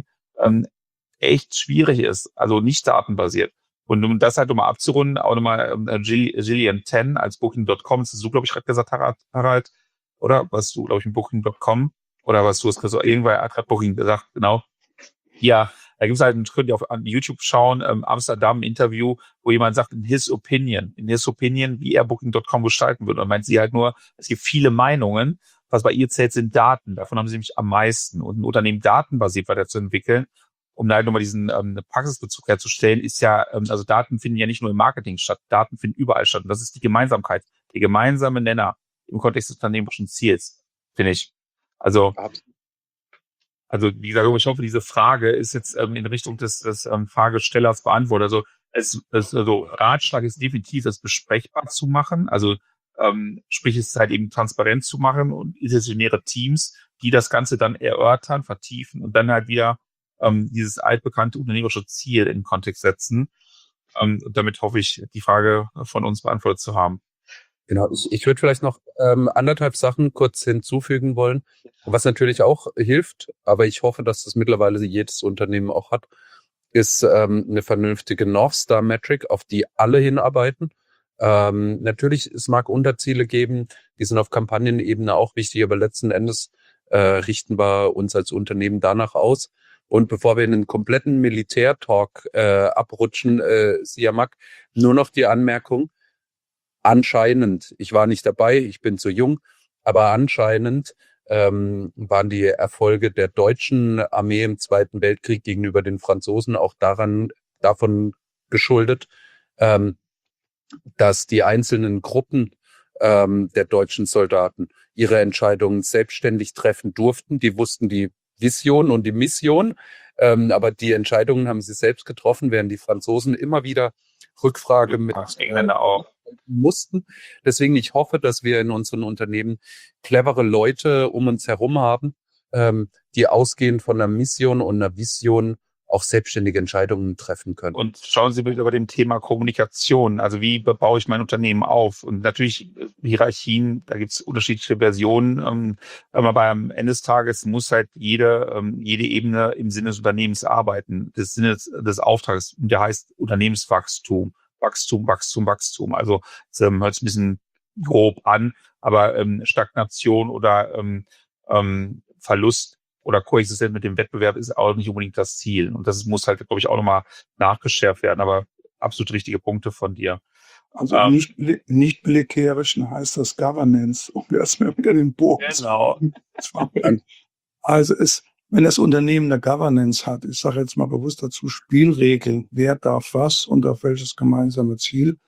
echt schwierig ist, also nicht datenbasiert. Und um das halt nochmal abzurunden, auch nochmal Gillian Ten als Booking.com, das hast du, glaube ich, gerade gesagt, Harald, oder? Was du, glaube ich, mit Booking.com, oder was du hast gesagt, irgendwer hat gerade Booking gesagt, genau. Ja, da gibt's halt, könnt ihr auf YouTube schauen, Amsterdam Interview, wo jemand sagt, in his opinion, wie er Booking.com gestalten würde. Und meint sie halt nur, es gibt viele Meinungen, was bei ihr zählt, sind Daten. Davon haben sie nämlich am meisten. Und ein Unternehmen datenbasiert weiterzuentwickeln, um da halt nochmal diesen Praxisbezug herzustellen, ist ja, also Daten finden ja nicht nur im Marketing statt, Daten finden überall statt. Und das ist die Gemeinsamkeit, der gemeinsame Nenner im Kontext des unternehmerischen Ziels, finde ich. Also Also wie gesagt, ich hoffe, diese Frage ist jetzt in Richtung des Fragestellers beantwortet. Also also Ratschlag ist definitiv, es besprechbar zu machen. Also sprich, es ist halt eben transparent zu machen und interdisziplinäre Teams, die das Ganze dann erörtern, vertiefen und dann halt wieder dieses altbekannte unternehmerische Ziel in den Kontext setzen. Und damit hoffe ich, die Frage von uns beantwortet zu haben. Genau, ich würde vielleicht noch 1,5 Sachen kurz hinzufügen wollen, was natürlich auch hilft, aber ich hoffe, dass das mittlerweile jedes Unternehmen auch hat, ist eine vernünftige North Star Metric, auf die alle hinarbeiten. Natürlich, es mag Unterziele geben, die sind auf Kampagnenebene auch wichtig, aber letzten Endes richten wir uns als Unternehmen danach aus. Und bevor wir in einen kompletten Militärtalk abrutschen, Siamak, nur noch die Anmerkung, anscheinend, ich war nicht dabei, ich bin zu jung, aber anscheinend waren die Erfolge der deutschen Armee im Zweiten Weltkrieg gegenüber den Franzosen auch davon geschuldet, dass die einzelnen Gruppen der deutschen Soldaten ihre Entscheidungen selbstständig treffen durften. Die wussten die Vision und die Mission, aber die Entscheidungen haben sie selbst getroffen, während die Franzosen immer wieder Rückfrage mit Engländer auch mussten. Deswegen, ich hoffe, dass wir in unseren Unternehmen clevere Leute um uns herum haben, die ausgehend von einer Mission und einer Vision auch selbstständige Entscheidungen treffen können. Und schauen Sie bitte über dem Thema Kommunikation. Also wie baue ich mein Unternehmen auf? Und natürlich Hierarchien, da gibt es unterschiedliche Versionen. Aber am Ende des Tages muss halt jede Ebene im Sinne des Unternehmens arbeiten, des Sinnes des Auftrags. Der heißt Unternehmenswachstum. Wachstum. Also es hört sich ein bisschen grob an, aber Stagnation oder Verlust oder Koexistenz mit dem Wettbewerb ist auch nicht unbedingt das Ziel. Und das muss halt, glaube ich, auch nochmal nachgeschärft werden. Aber absolut richtige Punkte von dir. Also nicht militärisch heißt das Governance, um erstmal wieder den Bogen Genau. Also wenn das Unternehmen eine Governance hat, ich sage jetzt mal bewusst dazu Spielregeln, wer darf was und auf welches gemeinsame Ziel,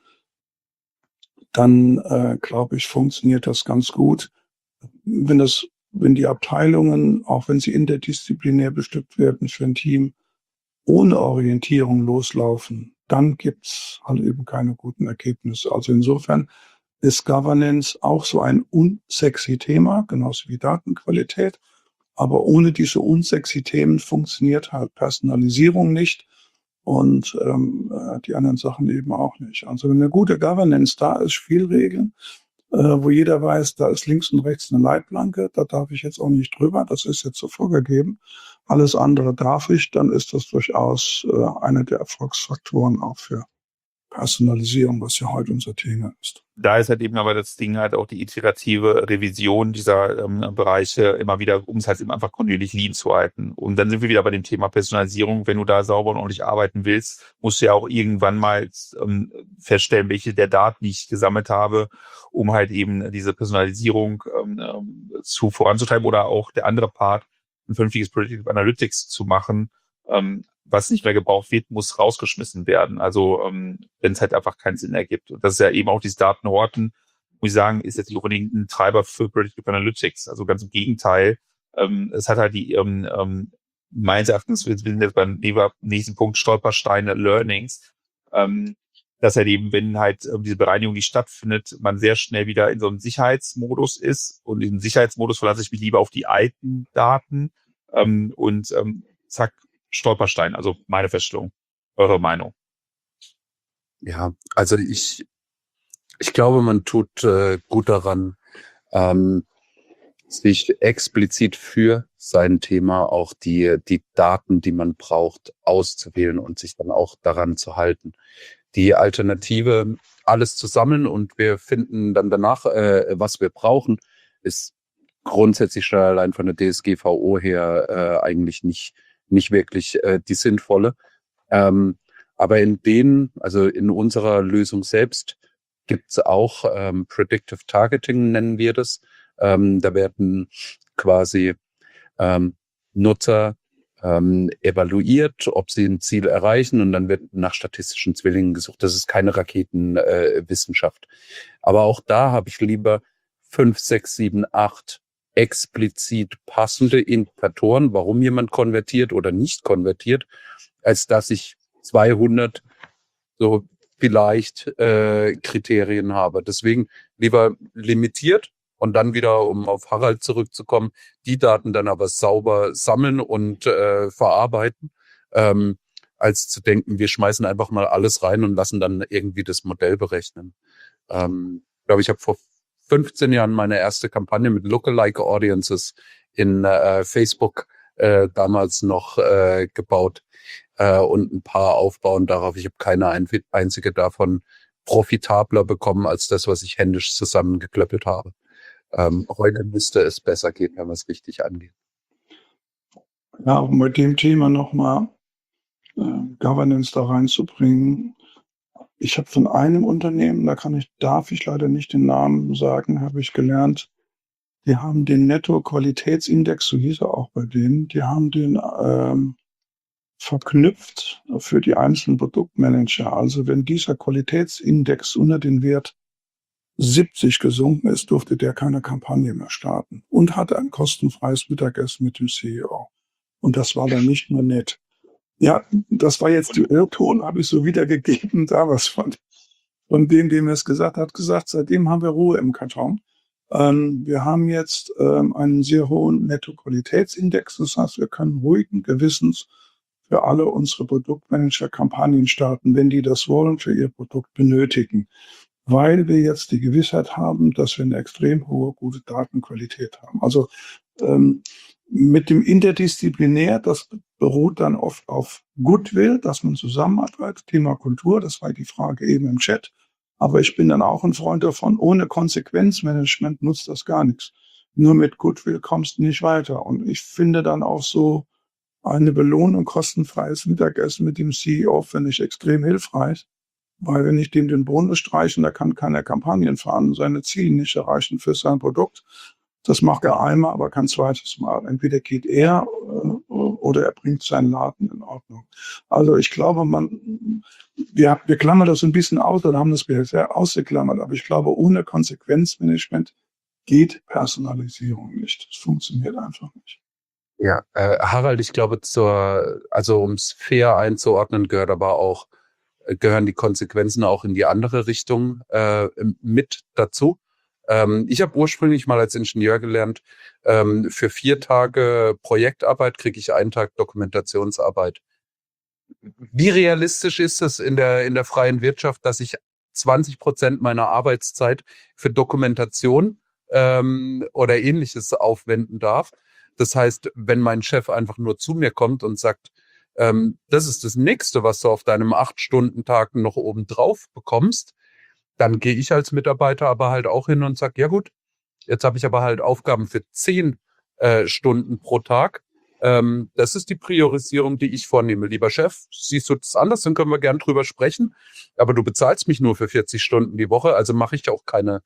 dann glaube ich, funktioniert das ganz gut. Wenn die Abteilungen, auch wenn sie interdisziplinär bestückt werden für ein Team, ohne Orientierung loslaufen, dann gibt's halt eben keine guten Ergebnisse. Also insofern ist Governance auch so ein unsexy Thema, genauso wie Datenqualität. Aber ohne diese unsexy Themen funktioniert halt Personalisierung nicht und die anderen Sachen eben auch nicht. Also wenn eine gute Governance da ist, Spielregeln, wo jeder weiß, da ist links und rechts eine Leitplanke, da darf ich jetzt auch nicht drüber, das ist jetzt so vorgegeben. Alles andere darf ich, dann ist das durchaus einer der Erfolgsfaktoren auch für Personalisierung, was ja heute unser Thema ist. Da ist halt eben aber das Ding halt auch die iterative Revision dieser Bereiche immer wieder, um es halt eben einfach kontinuierlich lean zu halten. Und dann sind wir wieder bei dem Thema Personalisierung. Wenn du da sauber und ordentlich arbeiten willst, musst du ja auch irgendwann mal feststellen, welche der Daten, die ich gesammelt habe, um halt eben diese Personalisierung voranzutreiben oder auch der andere Part, ein vernünftiges Predictive Analytics zu machen, was nicht mehr gebraucht wird, muss rausgeschmissen werden. Also wenn es halt einfach keinen Sinn ergibt. Und das ist ja eben auch dieses Datenhorten, muss ich sagen, ist jetzt nicht unbedingt ein Treiber für Predictive Analytics. Also ganz im Gegenteil. Es hat halt die, meines Erachtens, wir sind jetzt beim nächsten Punkt, Stolpersteine, Learnings, dass halt eben, wenn halt diese Bereinigung nicht stattfindet, man sehr schnell wieder in so einem Sicherheitsmodus ist. Und im Sicherheitsmodus verlasse ich mich lieber auf die alten Daten und zack, Stolperstein, also meine Feststellung. Eure Meinung? Ja, also ich glaube, man tut gut daran, sich explizit für sein Thema auch die Daten, die man braucht, auszuwählen und sich dann auch daran zu halten. Die Alternative, alles zu sammeln und wir finden dann danach, was wir brauchen, ist grundsätzlich schon allein von der DSGVO her eigentlich nicht wirklich die sinnvolle. Aber in unserer Lösung selbst gibt's auch Predictive Targeting, nennen wir das. Da werden quasi Nutzer evaluiert, ob sie ein Ziel erreichen und dann wird nach statistischen Zwillingen gesucht. Das ist keine Raketenwissenschaft. Aber auch da habe ich lieber 5, 6, 7, 8 explizit passende Indikatoren, warum jemand konvertiert oder nicht konvertiert, als dass ich 200 so vielleicht Kriterien habe. Deswegen lieber limitiert und dann wieder, um auf Harald zurückzukommen, die Daten dann aber sauber sammeln und verarbeiten, als zu denken, wir schmeißen einfach mal alles rein und lassen dann irgendwie das Modell berechnen. Ich glaube, ich habe vor 15 Jahren meine erste Kampagne mit Lookalike Audiences in Facebook damals noch gebaut und ein paar aufbauen darauf. Ich habe keine einzige davon profitabler bekommen als das, was ich händisch zusammengeklöppelt habe. Heute müsste es besser gehen, wenn man es richtig angeht. Ja, um mit dem Thema nochmal Governance da reinzubringen. Ich habe von einem Unternehmen, darf ich leider nicht den Namen sagen, habe ich gelernt, die haben den Netto-Qualitätsindex, so hieß er auch bei denen, die haben den verknüpft für die einzelnen Produktmanager. Also wenn dieser Qualitätsindex unter den Wert 70 gesunken ist, durfte der keine Kampagne mehr starten und hatte ein kostenfreies Mittagessen mit dem CEO. Und das war dann nicht nur nett. Ja, das war jetzt die Irrton, habe ich so wiedergegeben, da was von dem er es gesagt hat, seitdem haben wir Ruhe im Karton. Wir haben jetzt einen sehr hohen Netto-Qualitätsindex, das heißt, wir können ruhigen Gewissens für alle unsere Produktmanager Kampagnen starten, wenn die das wollen, für ihr Produkt benötigen. Weil wir jetzt die Gewissheit haben, dass wir eine extrem hohe, gute Datenqualität haben. Also mit dem Interdisziplinär, das beruht dann oft auf Goodwill, dass man zusammenarbeitet, Thema Kultur, das war die Frage eben im Chat. Aber ich bin dann auch ein Freund davon, ohne Konsequenzmanagement nutzt das gar nichts. Nur mit Goodwill kommst du nicht weiter. Und ich finde dann auch so eine Belohnung, kostenfreies Mittagessen mit dem CEO, finde ich extrem hilfreich. Weil wenn ich dem den Bonus streiche, da kann keine Kampagnen fahren und seine Ziele nicht erreichen für sein Produkt. Das macht er einmal, aber kein zweites Mal. Entweder geht er oder er bringt seinen Laden in Ordnung. Also ich glaube, wir klammern das ein bisschen aus oder haben das sehr ausgeklammert, aber ich glaube, ohne Konsequenzmanagement geht Personalisierung nicht. Das funktioniert einfach nicht. Ja, Harald, ich glaube, um es fair einzuordnen, gehören die Konsequenzen auch in die andere Richtung mit dazu. Ich habe ursprünglich mal als Ingenieur gelernt, für 4 Tage Projektarbeit kriege ich 1 Tag Dokumentationsarbeit. Wie realistisch ist es in der freien Wirtschaft, dass ich 20% meiner Arbeitszeit für Dokumentation oder Ähnliches aufwenden darf? Das heißt, wenn mein Chef einfach nur zu mir kommt und sagt, das ist das Nächste, was du auf deinem 8-Stunden-Tag noch oben drauf bekommst, dann gehe ich als Mitarbeiter aber halt auch hin und sage, ja gut, jetzt habe ich aber halt Aufgaben für 10 Stunden pro Tag. Das ist die Priorisierung, die ich vornehme. Lieber Chef, siehst du das anders, dann können wir gern drüber sprechen. Aber du bezahlst mich nur für 40 Stunden die Woche, also mache ich auch keine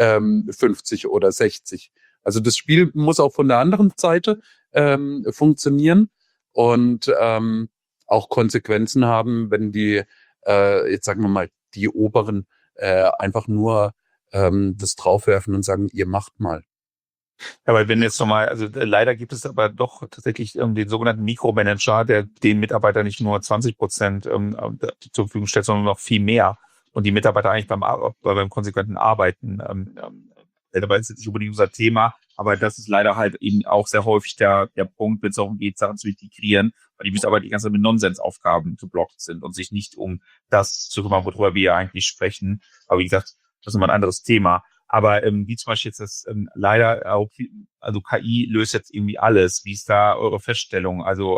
50 oder 60. Also das Spiel muss auch von der anderen Seite funktionieren und auch Konsequenzen haben, wenn die, jetzt sagen wir mal, die Oberen einfach nur das draufwerfen und sagen, ihr macht mal. Ja, aber wenn jetzt nochmal, also leider gibt es aber doch tatsächlich den sogenannten Mikromanager, der den Mitarbeitern nicht nur 20% zur Verfügung stellt, sondern noch viel mehr. Und die Mitarbeiter eigentlich beim konsequenten Arbeiten, dabei ist jetzt nicht unbedingt unser Thema, aber das ist leider halt eben auch sehr häufig der Punkt, wenn es darum geht, Sachen zu integrieren, weil die Mitarbeiter die ganze Zeit mit Nonsensaufgaben geblockt sind und sich nicht um das zu kümmern, worüber wir ja eigentlich sprechen. Aber wie gesagt, das ist immer ein anderes Thema. Aber wie zum Beispiel jetzt das leider auch, also KI löst jetzt irgendwie alles. Wie ist da eure Feststellung? Also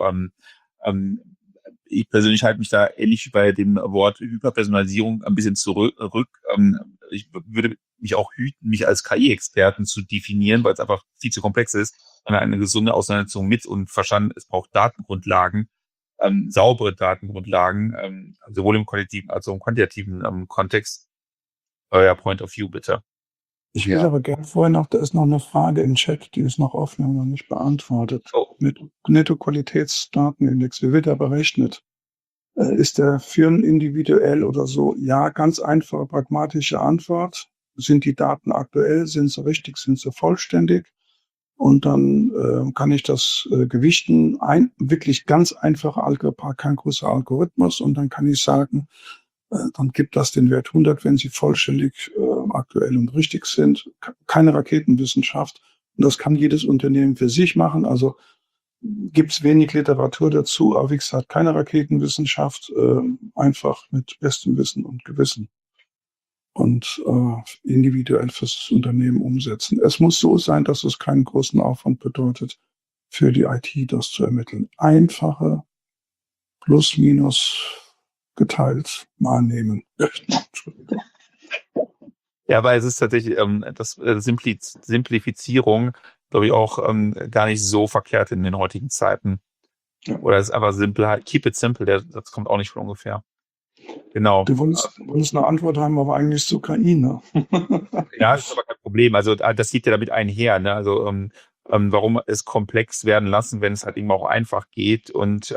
ich persönlich halte mich da ähnlich wie bei dem Wort Hyperpersonalisierung ein bisschen zurück. Ich würde mich auch hüten, mich als KI-Experten zu definieren, weil es einfach viel zu komplex ist. Eine gesunde Auseinandersetzung mit und verstanden, es braucht Datengrundlagen, saubere Datengrundlagen, sowohl im qualitativen als auch im quantitativen Kontext. Euer Point of View, bitte. Ich will aber gerne vorher noch, da ist noch eine Frage im Chat, die ist noch offen und noch nicht beantwortet. Mit Netto-Qualitätsdatenindex, wie wird er berechnet? Ist der Firmen individuell oder so? Ja, ganz einfache, pragmatische Antwort. Sind die Daten aktuell? Sind sie richtig? Sind sie vollständig? und dann kann ich das gewichten. Wirklich ganz einfacher Algebra, kein großer Algorithmus, und dann kann ich sagen, dann gibt das den Wert 100, wenn sie vollständig aktuell und richtig sind. Keine Raketenwissenschaft. Und das kann jedes Unternehmen für sich machen. Also gibt es wenig Literatur dazu, aber wie gesagt, keine Raketenwissenschaft, einfach mit bestem Wissen und Gewissen und individuell fürs Unternehmen umsetzen. Es muss so sein, dass es keinen großen Aufwand bedeutet, für die IT das zu ermitteln. Einfache plus minus geteilt mal nehmen. Entschuldigung. Ja, aber es ist tatsächlich Simplifizierung, glaube ich, auch gar nicht so verkehrt in den heutigen Zeiten. Ja. Oder es ist einfach simpel, halt, keep it simple, das kommt auch nicht von ungefähr. Genau. Du wolltest eine Antwort haben, aber eigentlich zu KI, ne? Ja, ist aber kein Problem. Also das geht ja damit einher, ne? Also warum es komplex werden lassen, wenn es halt eben auch einfach geht. Und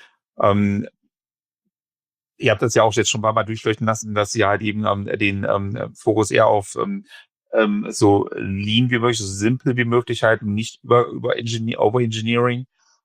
ihr habt das ja auch jetzt schon ein paar Mal durchleuchten lassen, dass ihr halt eben den Fokus eher auf so lean wie möglich, so simpel wie möglich halten, nicht über Overengineering.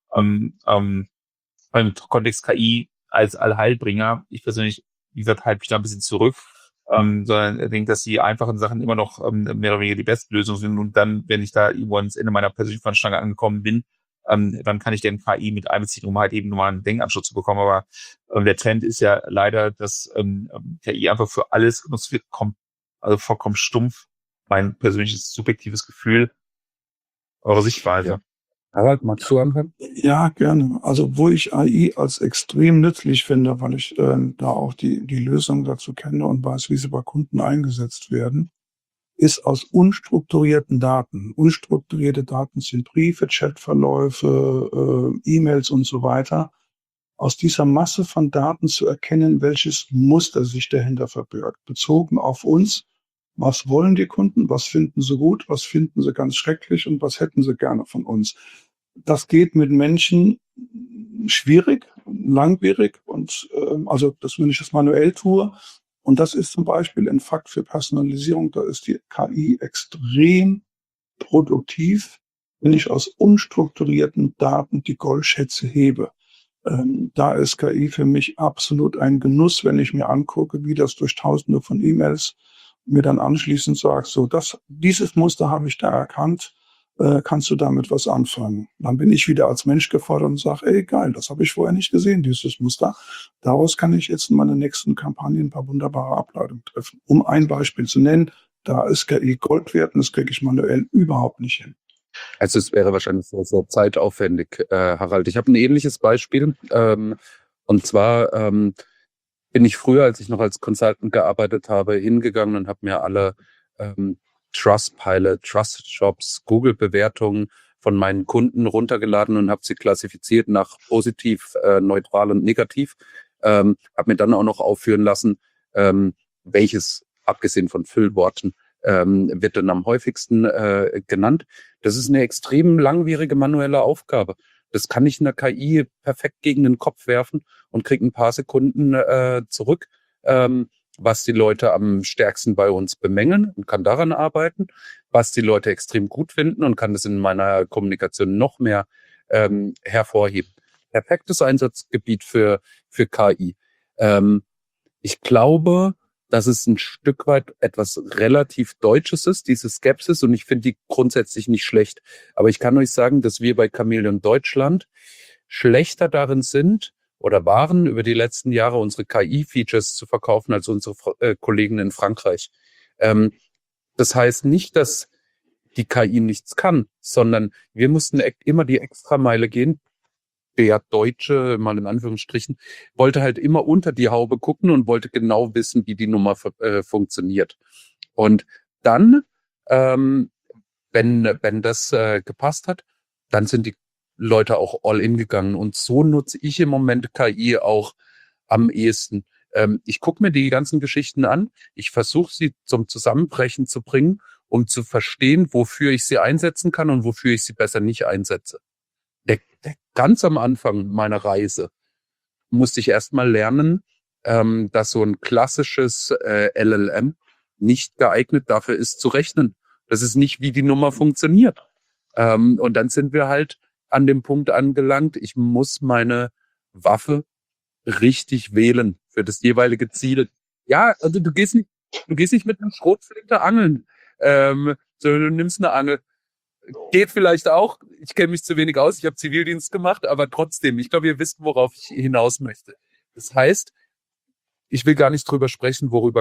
Im Kontext KI als Allheilbringer. Ich persönlich, wie gesagt, halte mich da ein bisschen zurück, sondern denke, dass die einfachen Sachen immer noch mehr oder weniger die beste Lösung sind. Und dann, wenn ich da irgendwo ans Ende meiner persönlichen Fahnenstange angekommen bin, dann kann ich den KI mit einbeziehen, um halt eben nochmal einen Denkanschluss zu bekommen. Aber der Trend ist ja leider, dass KI einfach für alles genutzt wird, also vollkommen stumpf. Mein persönliches subjektives Gefühl, eure Sichtweise. Ja. Harald, magst du anfangen? Ja, gerne. Also wo ich AI als extrem nützlich finde, weil ich da auch die Lösung dazu kenne und weiß, wie sie bei Kunden eingesetzt werden, ist aus unstrukturierten Daten. Unstrukturierte Daten sind Briefe, Chatverläufe, E-Mails und so weiter. Aus dieser Masse von Daten zu erkennen, welches Muster sich dahinter verbirgt, bezogen auf uns. Was wollen die Kunden? Was finden sie gut? Was finden sie ganz schrecklich? Und was hätten sie gerne von uns? Das geht mit Menschen schwierig, langwierig und also, dass wenn ich das manuell tue. Und das ist zum Beispiel ein Fakt für Personalisierung. Da ist die KI extrem produktiv, wenn ich aus unstrukturierten Daten die Goldschätze hebe. Da ist KI für mich absolut ein Genuss, wenn ich mir angucke, wie das durch Tausende von E-Mails mir dann anschließend sagt, so, dieses Muster habe ich da erkannt, kannst du damit was anfangen? Dann bin ich wieder als Mensch gefordert und sage, ey, geil, das habe ich vorher nicht gesehen, dieses Muster. Daraus kann ich jetzt in meiner nächsten Kampagne ein paar wunderbare Ableitungen treffen. Um ein Beispiel zu nennen, da ist KI Gold wert und das kriege ich manuell überhaupt nicht hin. Also es wäre wahrscheinlich so zeitaufwendig, Harald. Ich habe ein ähnliches Beispiel. Und zwar bin ich früher, als ich noch als Consultant gearbeitet habe, hingegangen und habe mir alle Trustpilot, Trustjobs, Google-Bewertungen von meinen Kunden runtergeladen und habe sie klassifiziert nach positiv, neutral und negativ. Habe mir dann auch noch aufführen lassen, welches, abgesehen von Füllworten, wird dann am häufigsten genannt. Das ist eine extrem langwierige manuelle Aufgabe. Das kann ich in der KI perfekt gegen den Kopf werfen und kriege ein paar Sekunden zurück, was die Leute am stärksten bei uns bemängeln und kann daran arbeiten, was die Leute extrem gut finden und kann das in meiner Kommunikation noch mehr hervorheben. Perfektes Einsatzgebiet für KI. Ich glaube, dass es ein Stück weit etwas relativ Deutsches ist, diese Skepsis, und ich finde die grundsätzlich nicht schlecht. Aber ich kann euch sagen, dass wir bei Chameleon Deutschland schlechter darin sind oder waren, über die letzten Jahre unsere KI-Features zu verkaufen als unsere Kollegen in Frankreich. Das heißt nicht, dass die KI nichts kann, sondern wir mussten immer die Extrameile gehen. Der Deutsche, mal in Anführungsstrichen, wollte halt immer unter die Haube gucken und wollte genau wissen, wie die Nummer funktioniert. Und dann, wenn das gepasst hat, dann sind die Leute auch all in gegangen. Und so nutze ich im Moment KI auch am ehesten. Ich gucke mir die ganzen Geschichten an. Ich versuche sie zum Zusammenbrechen zu bringen, um zu verstehen, wofür ich sie einsetzen kann und wofür ich sie besser nicht einsetze. Ganz am Anfang meiner Reise musste ich erstmal lernen, dass so ein klassisches LLM nicht geeignet dafür ist zu rechnen. Das ist nicht, wie die Nummer funktioniert. Und dann sind wir halt an dem Punkt angelangt, ich muss meine Waffe richtig wählen für das jeweilige Ziel. Ja, also du gehst nicht mit einem Schrotflinte angeln. Sondern du nimmst eine Angel. Geht vielleicht auch. Ich kenne mich zu wenig aus. Ich habe Zivildienst gemacht, aber trotzdem. Ich glaube, ihr wisst, worauf ich hinaus möchte. Das heißt, ich will gar nicht drüber sprechen, wo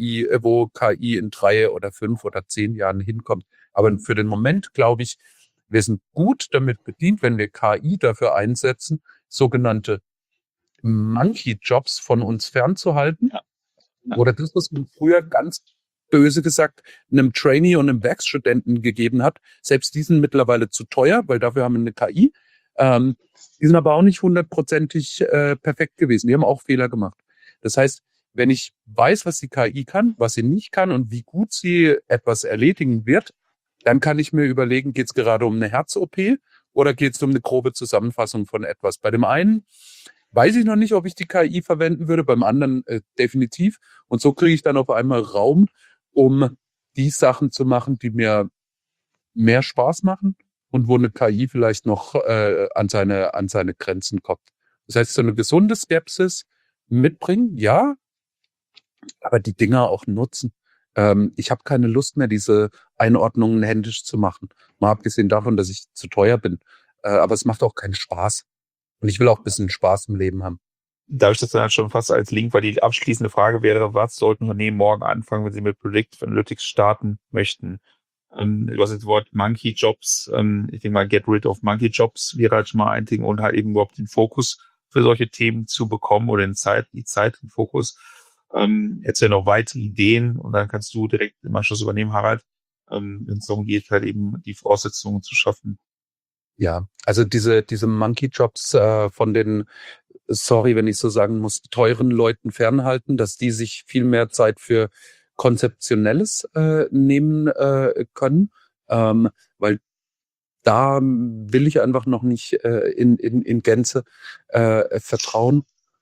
KI in 3 oder 5 oder 10 Jahren hinkommt. Aber für den Moment glaube ich, wir sind gut damit bedient, wenn wir KI dafür einsetzen, sogenannte Monkey-Jobs von uns fernzuhalten. Ja. Oder das, was man früher ganz böse gesagt einem Trainee und einem Werkstudenten gegeben hat. Selbst die sind mittlerweile zu teuer, weil dafür haben wir eine KI. Die sind aber auch nicht 100%ig perfekt gewesen. Die haben auch Fehler gemacht. Das heißt, wenn ich weiß, was die KI kann, was sie nicht kann und wie gut sie etwas erledigen wird, dann kann ich mir überlegen, geht es gerade um eine Herz-OP oder geht es um eine grobe Zusammenfassung von etwas. Bei dem einen weiß ich noch nicht, ob ich die KI verwenden würde, beim anderen definitiv. Und so kriege ich dann auf einmal Raum, um die Sachen zu machen, die mir mehr Spaß machen und wo eine KI vielleicht noch an seine Grenzen kommt. Das heißt, so eine gesunde Skepsis mitbringen, ja, aber die Dinger auch nutzen. Ich habe keine Lust mehr, diese Einordnungen händisch zu machen. Mal abgesehen davon, dass ich zu teuer bin. Aber es macht auch keinen Spaß. Und ich will auch ein bisschen Spaß im Leben haben. Darf ich das dann schon fast als Link, weil die abschließende Frage wäre, was sollten Unternehmen morgen anfangen, wenn sie mit Predictive Analytics starten möchten? Du hast das Wort Monkey Jobs. Ich denke mal, get rid of Monkey Jobs wäre halt schon mal ein Ding und halt eben überhaupt den Fokus für solche Themen zu bekommen oder die Zeit, den Fokus. Jetzt ja noch weitere Ideen und dann kannst du direkt im Anschluss übernehmen, Harald, wenn es darum geht, halt eben die Voraussetzungen zu schaffen. Ja, also diese Monkey-Jobs von den, sorry, wenn ich so sagen muss, teuren Leuten fernhalten, dass die sich viel mehr Zeit für Konzeptionelles nehmen können, weil da will ich einfach noch nicht in Gänze vertrauen.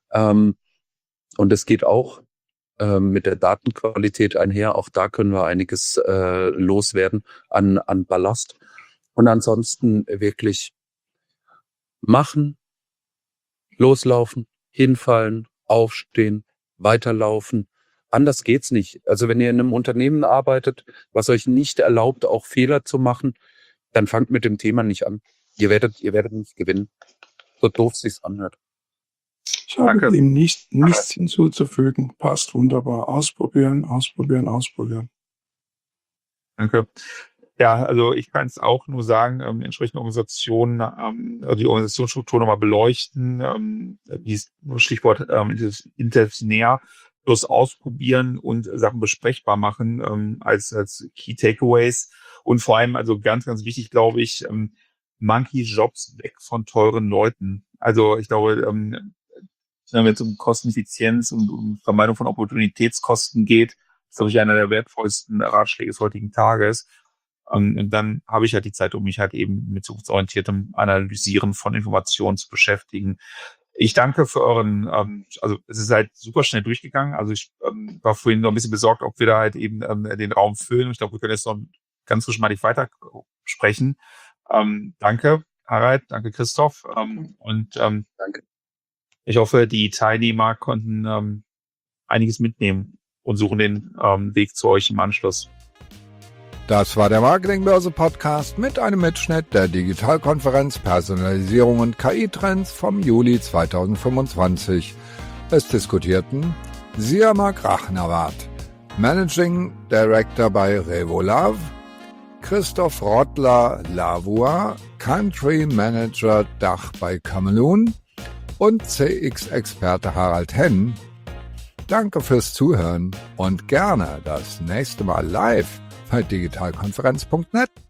Und es geht auch mit der Datenqualität einher. Auch da können wir einiges loswerden an Ballast. Und ansonsten wirklich machen, loslaufen, hinfallen, aufstehen, weiterlaufen. Anders geht's nicht. Also wenn ihr in einem Unternehmen arbeitet, was euch nicht erlaubt, auch Fehler zu machen, dann fangt mit dem Thema nicht an. Ihr werdet nicht gewinnen. So doof sich's anhört. Ich habe dem nichts hinzuzufügen. Passt wunderbar. Ausprobieren. Danke. Ja, also ich kann es auch nur sagen, entsprechende Organisationen, die Organisationsstruktur nochmal beleuchten, Stichwort interdisziplinär, bloß ausprobieren und Sachen besprechbar machen als Key Takeaways. Und vor allem, also ganz, ganz wichtig, glaube ich, Monkey Jobs weg von teuren Leuten. Also ich glaube, wenn es um Kosteneffizienz und um Vermeidung von Opportunitätskosten geht, ist, glaube ich, einer der wertvollsten Ratschläge des heutigen Tages. Und dann habe ich halt die Zeit, um mich halt eben mit zukunftsorientiertem Analysieren von Informationen zu beschäftigen. Ich danke für euren, also es ist halt super schnell durchgegangen. Also ich war vorhin noch ein bisschen besorgt, ob wir da halt eben den Raum füllen. Ich glaube, wir können jetzt noch ganz geschmeidig weiter sprechen. Danke, Harald, danke, Christoph. Danke. Ich hoffe, die Teilnehmer konnten einiges mitnehmen und suchen den Weg zu euch im Anschluss. Das war der Marketingbörse-Podcast mit einem Mitschnitt der Digitalkonferenz Personalisierung und KI-Trends vom Juli 2025. Es diskutierten Siamak Rachnawat, Managing Director bei Revolave, Christoph Rottler-Lavua, Country Manager Dach bei Camelun und CX-Experte Harald Henn. Danke fürs Zuhören und gerne das nächste Mal live bei digitalkonferenz.net.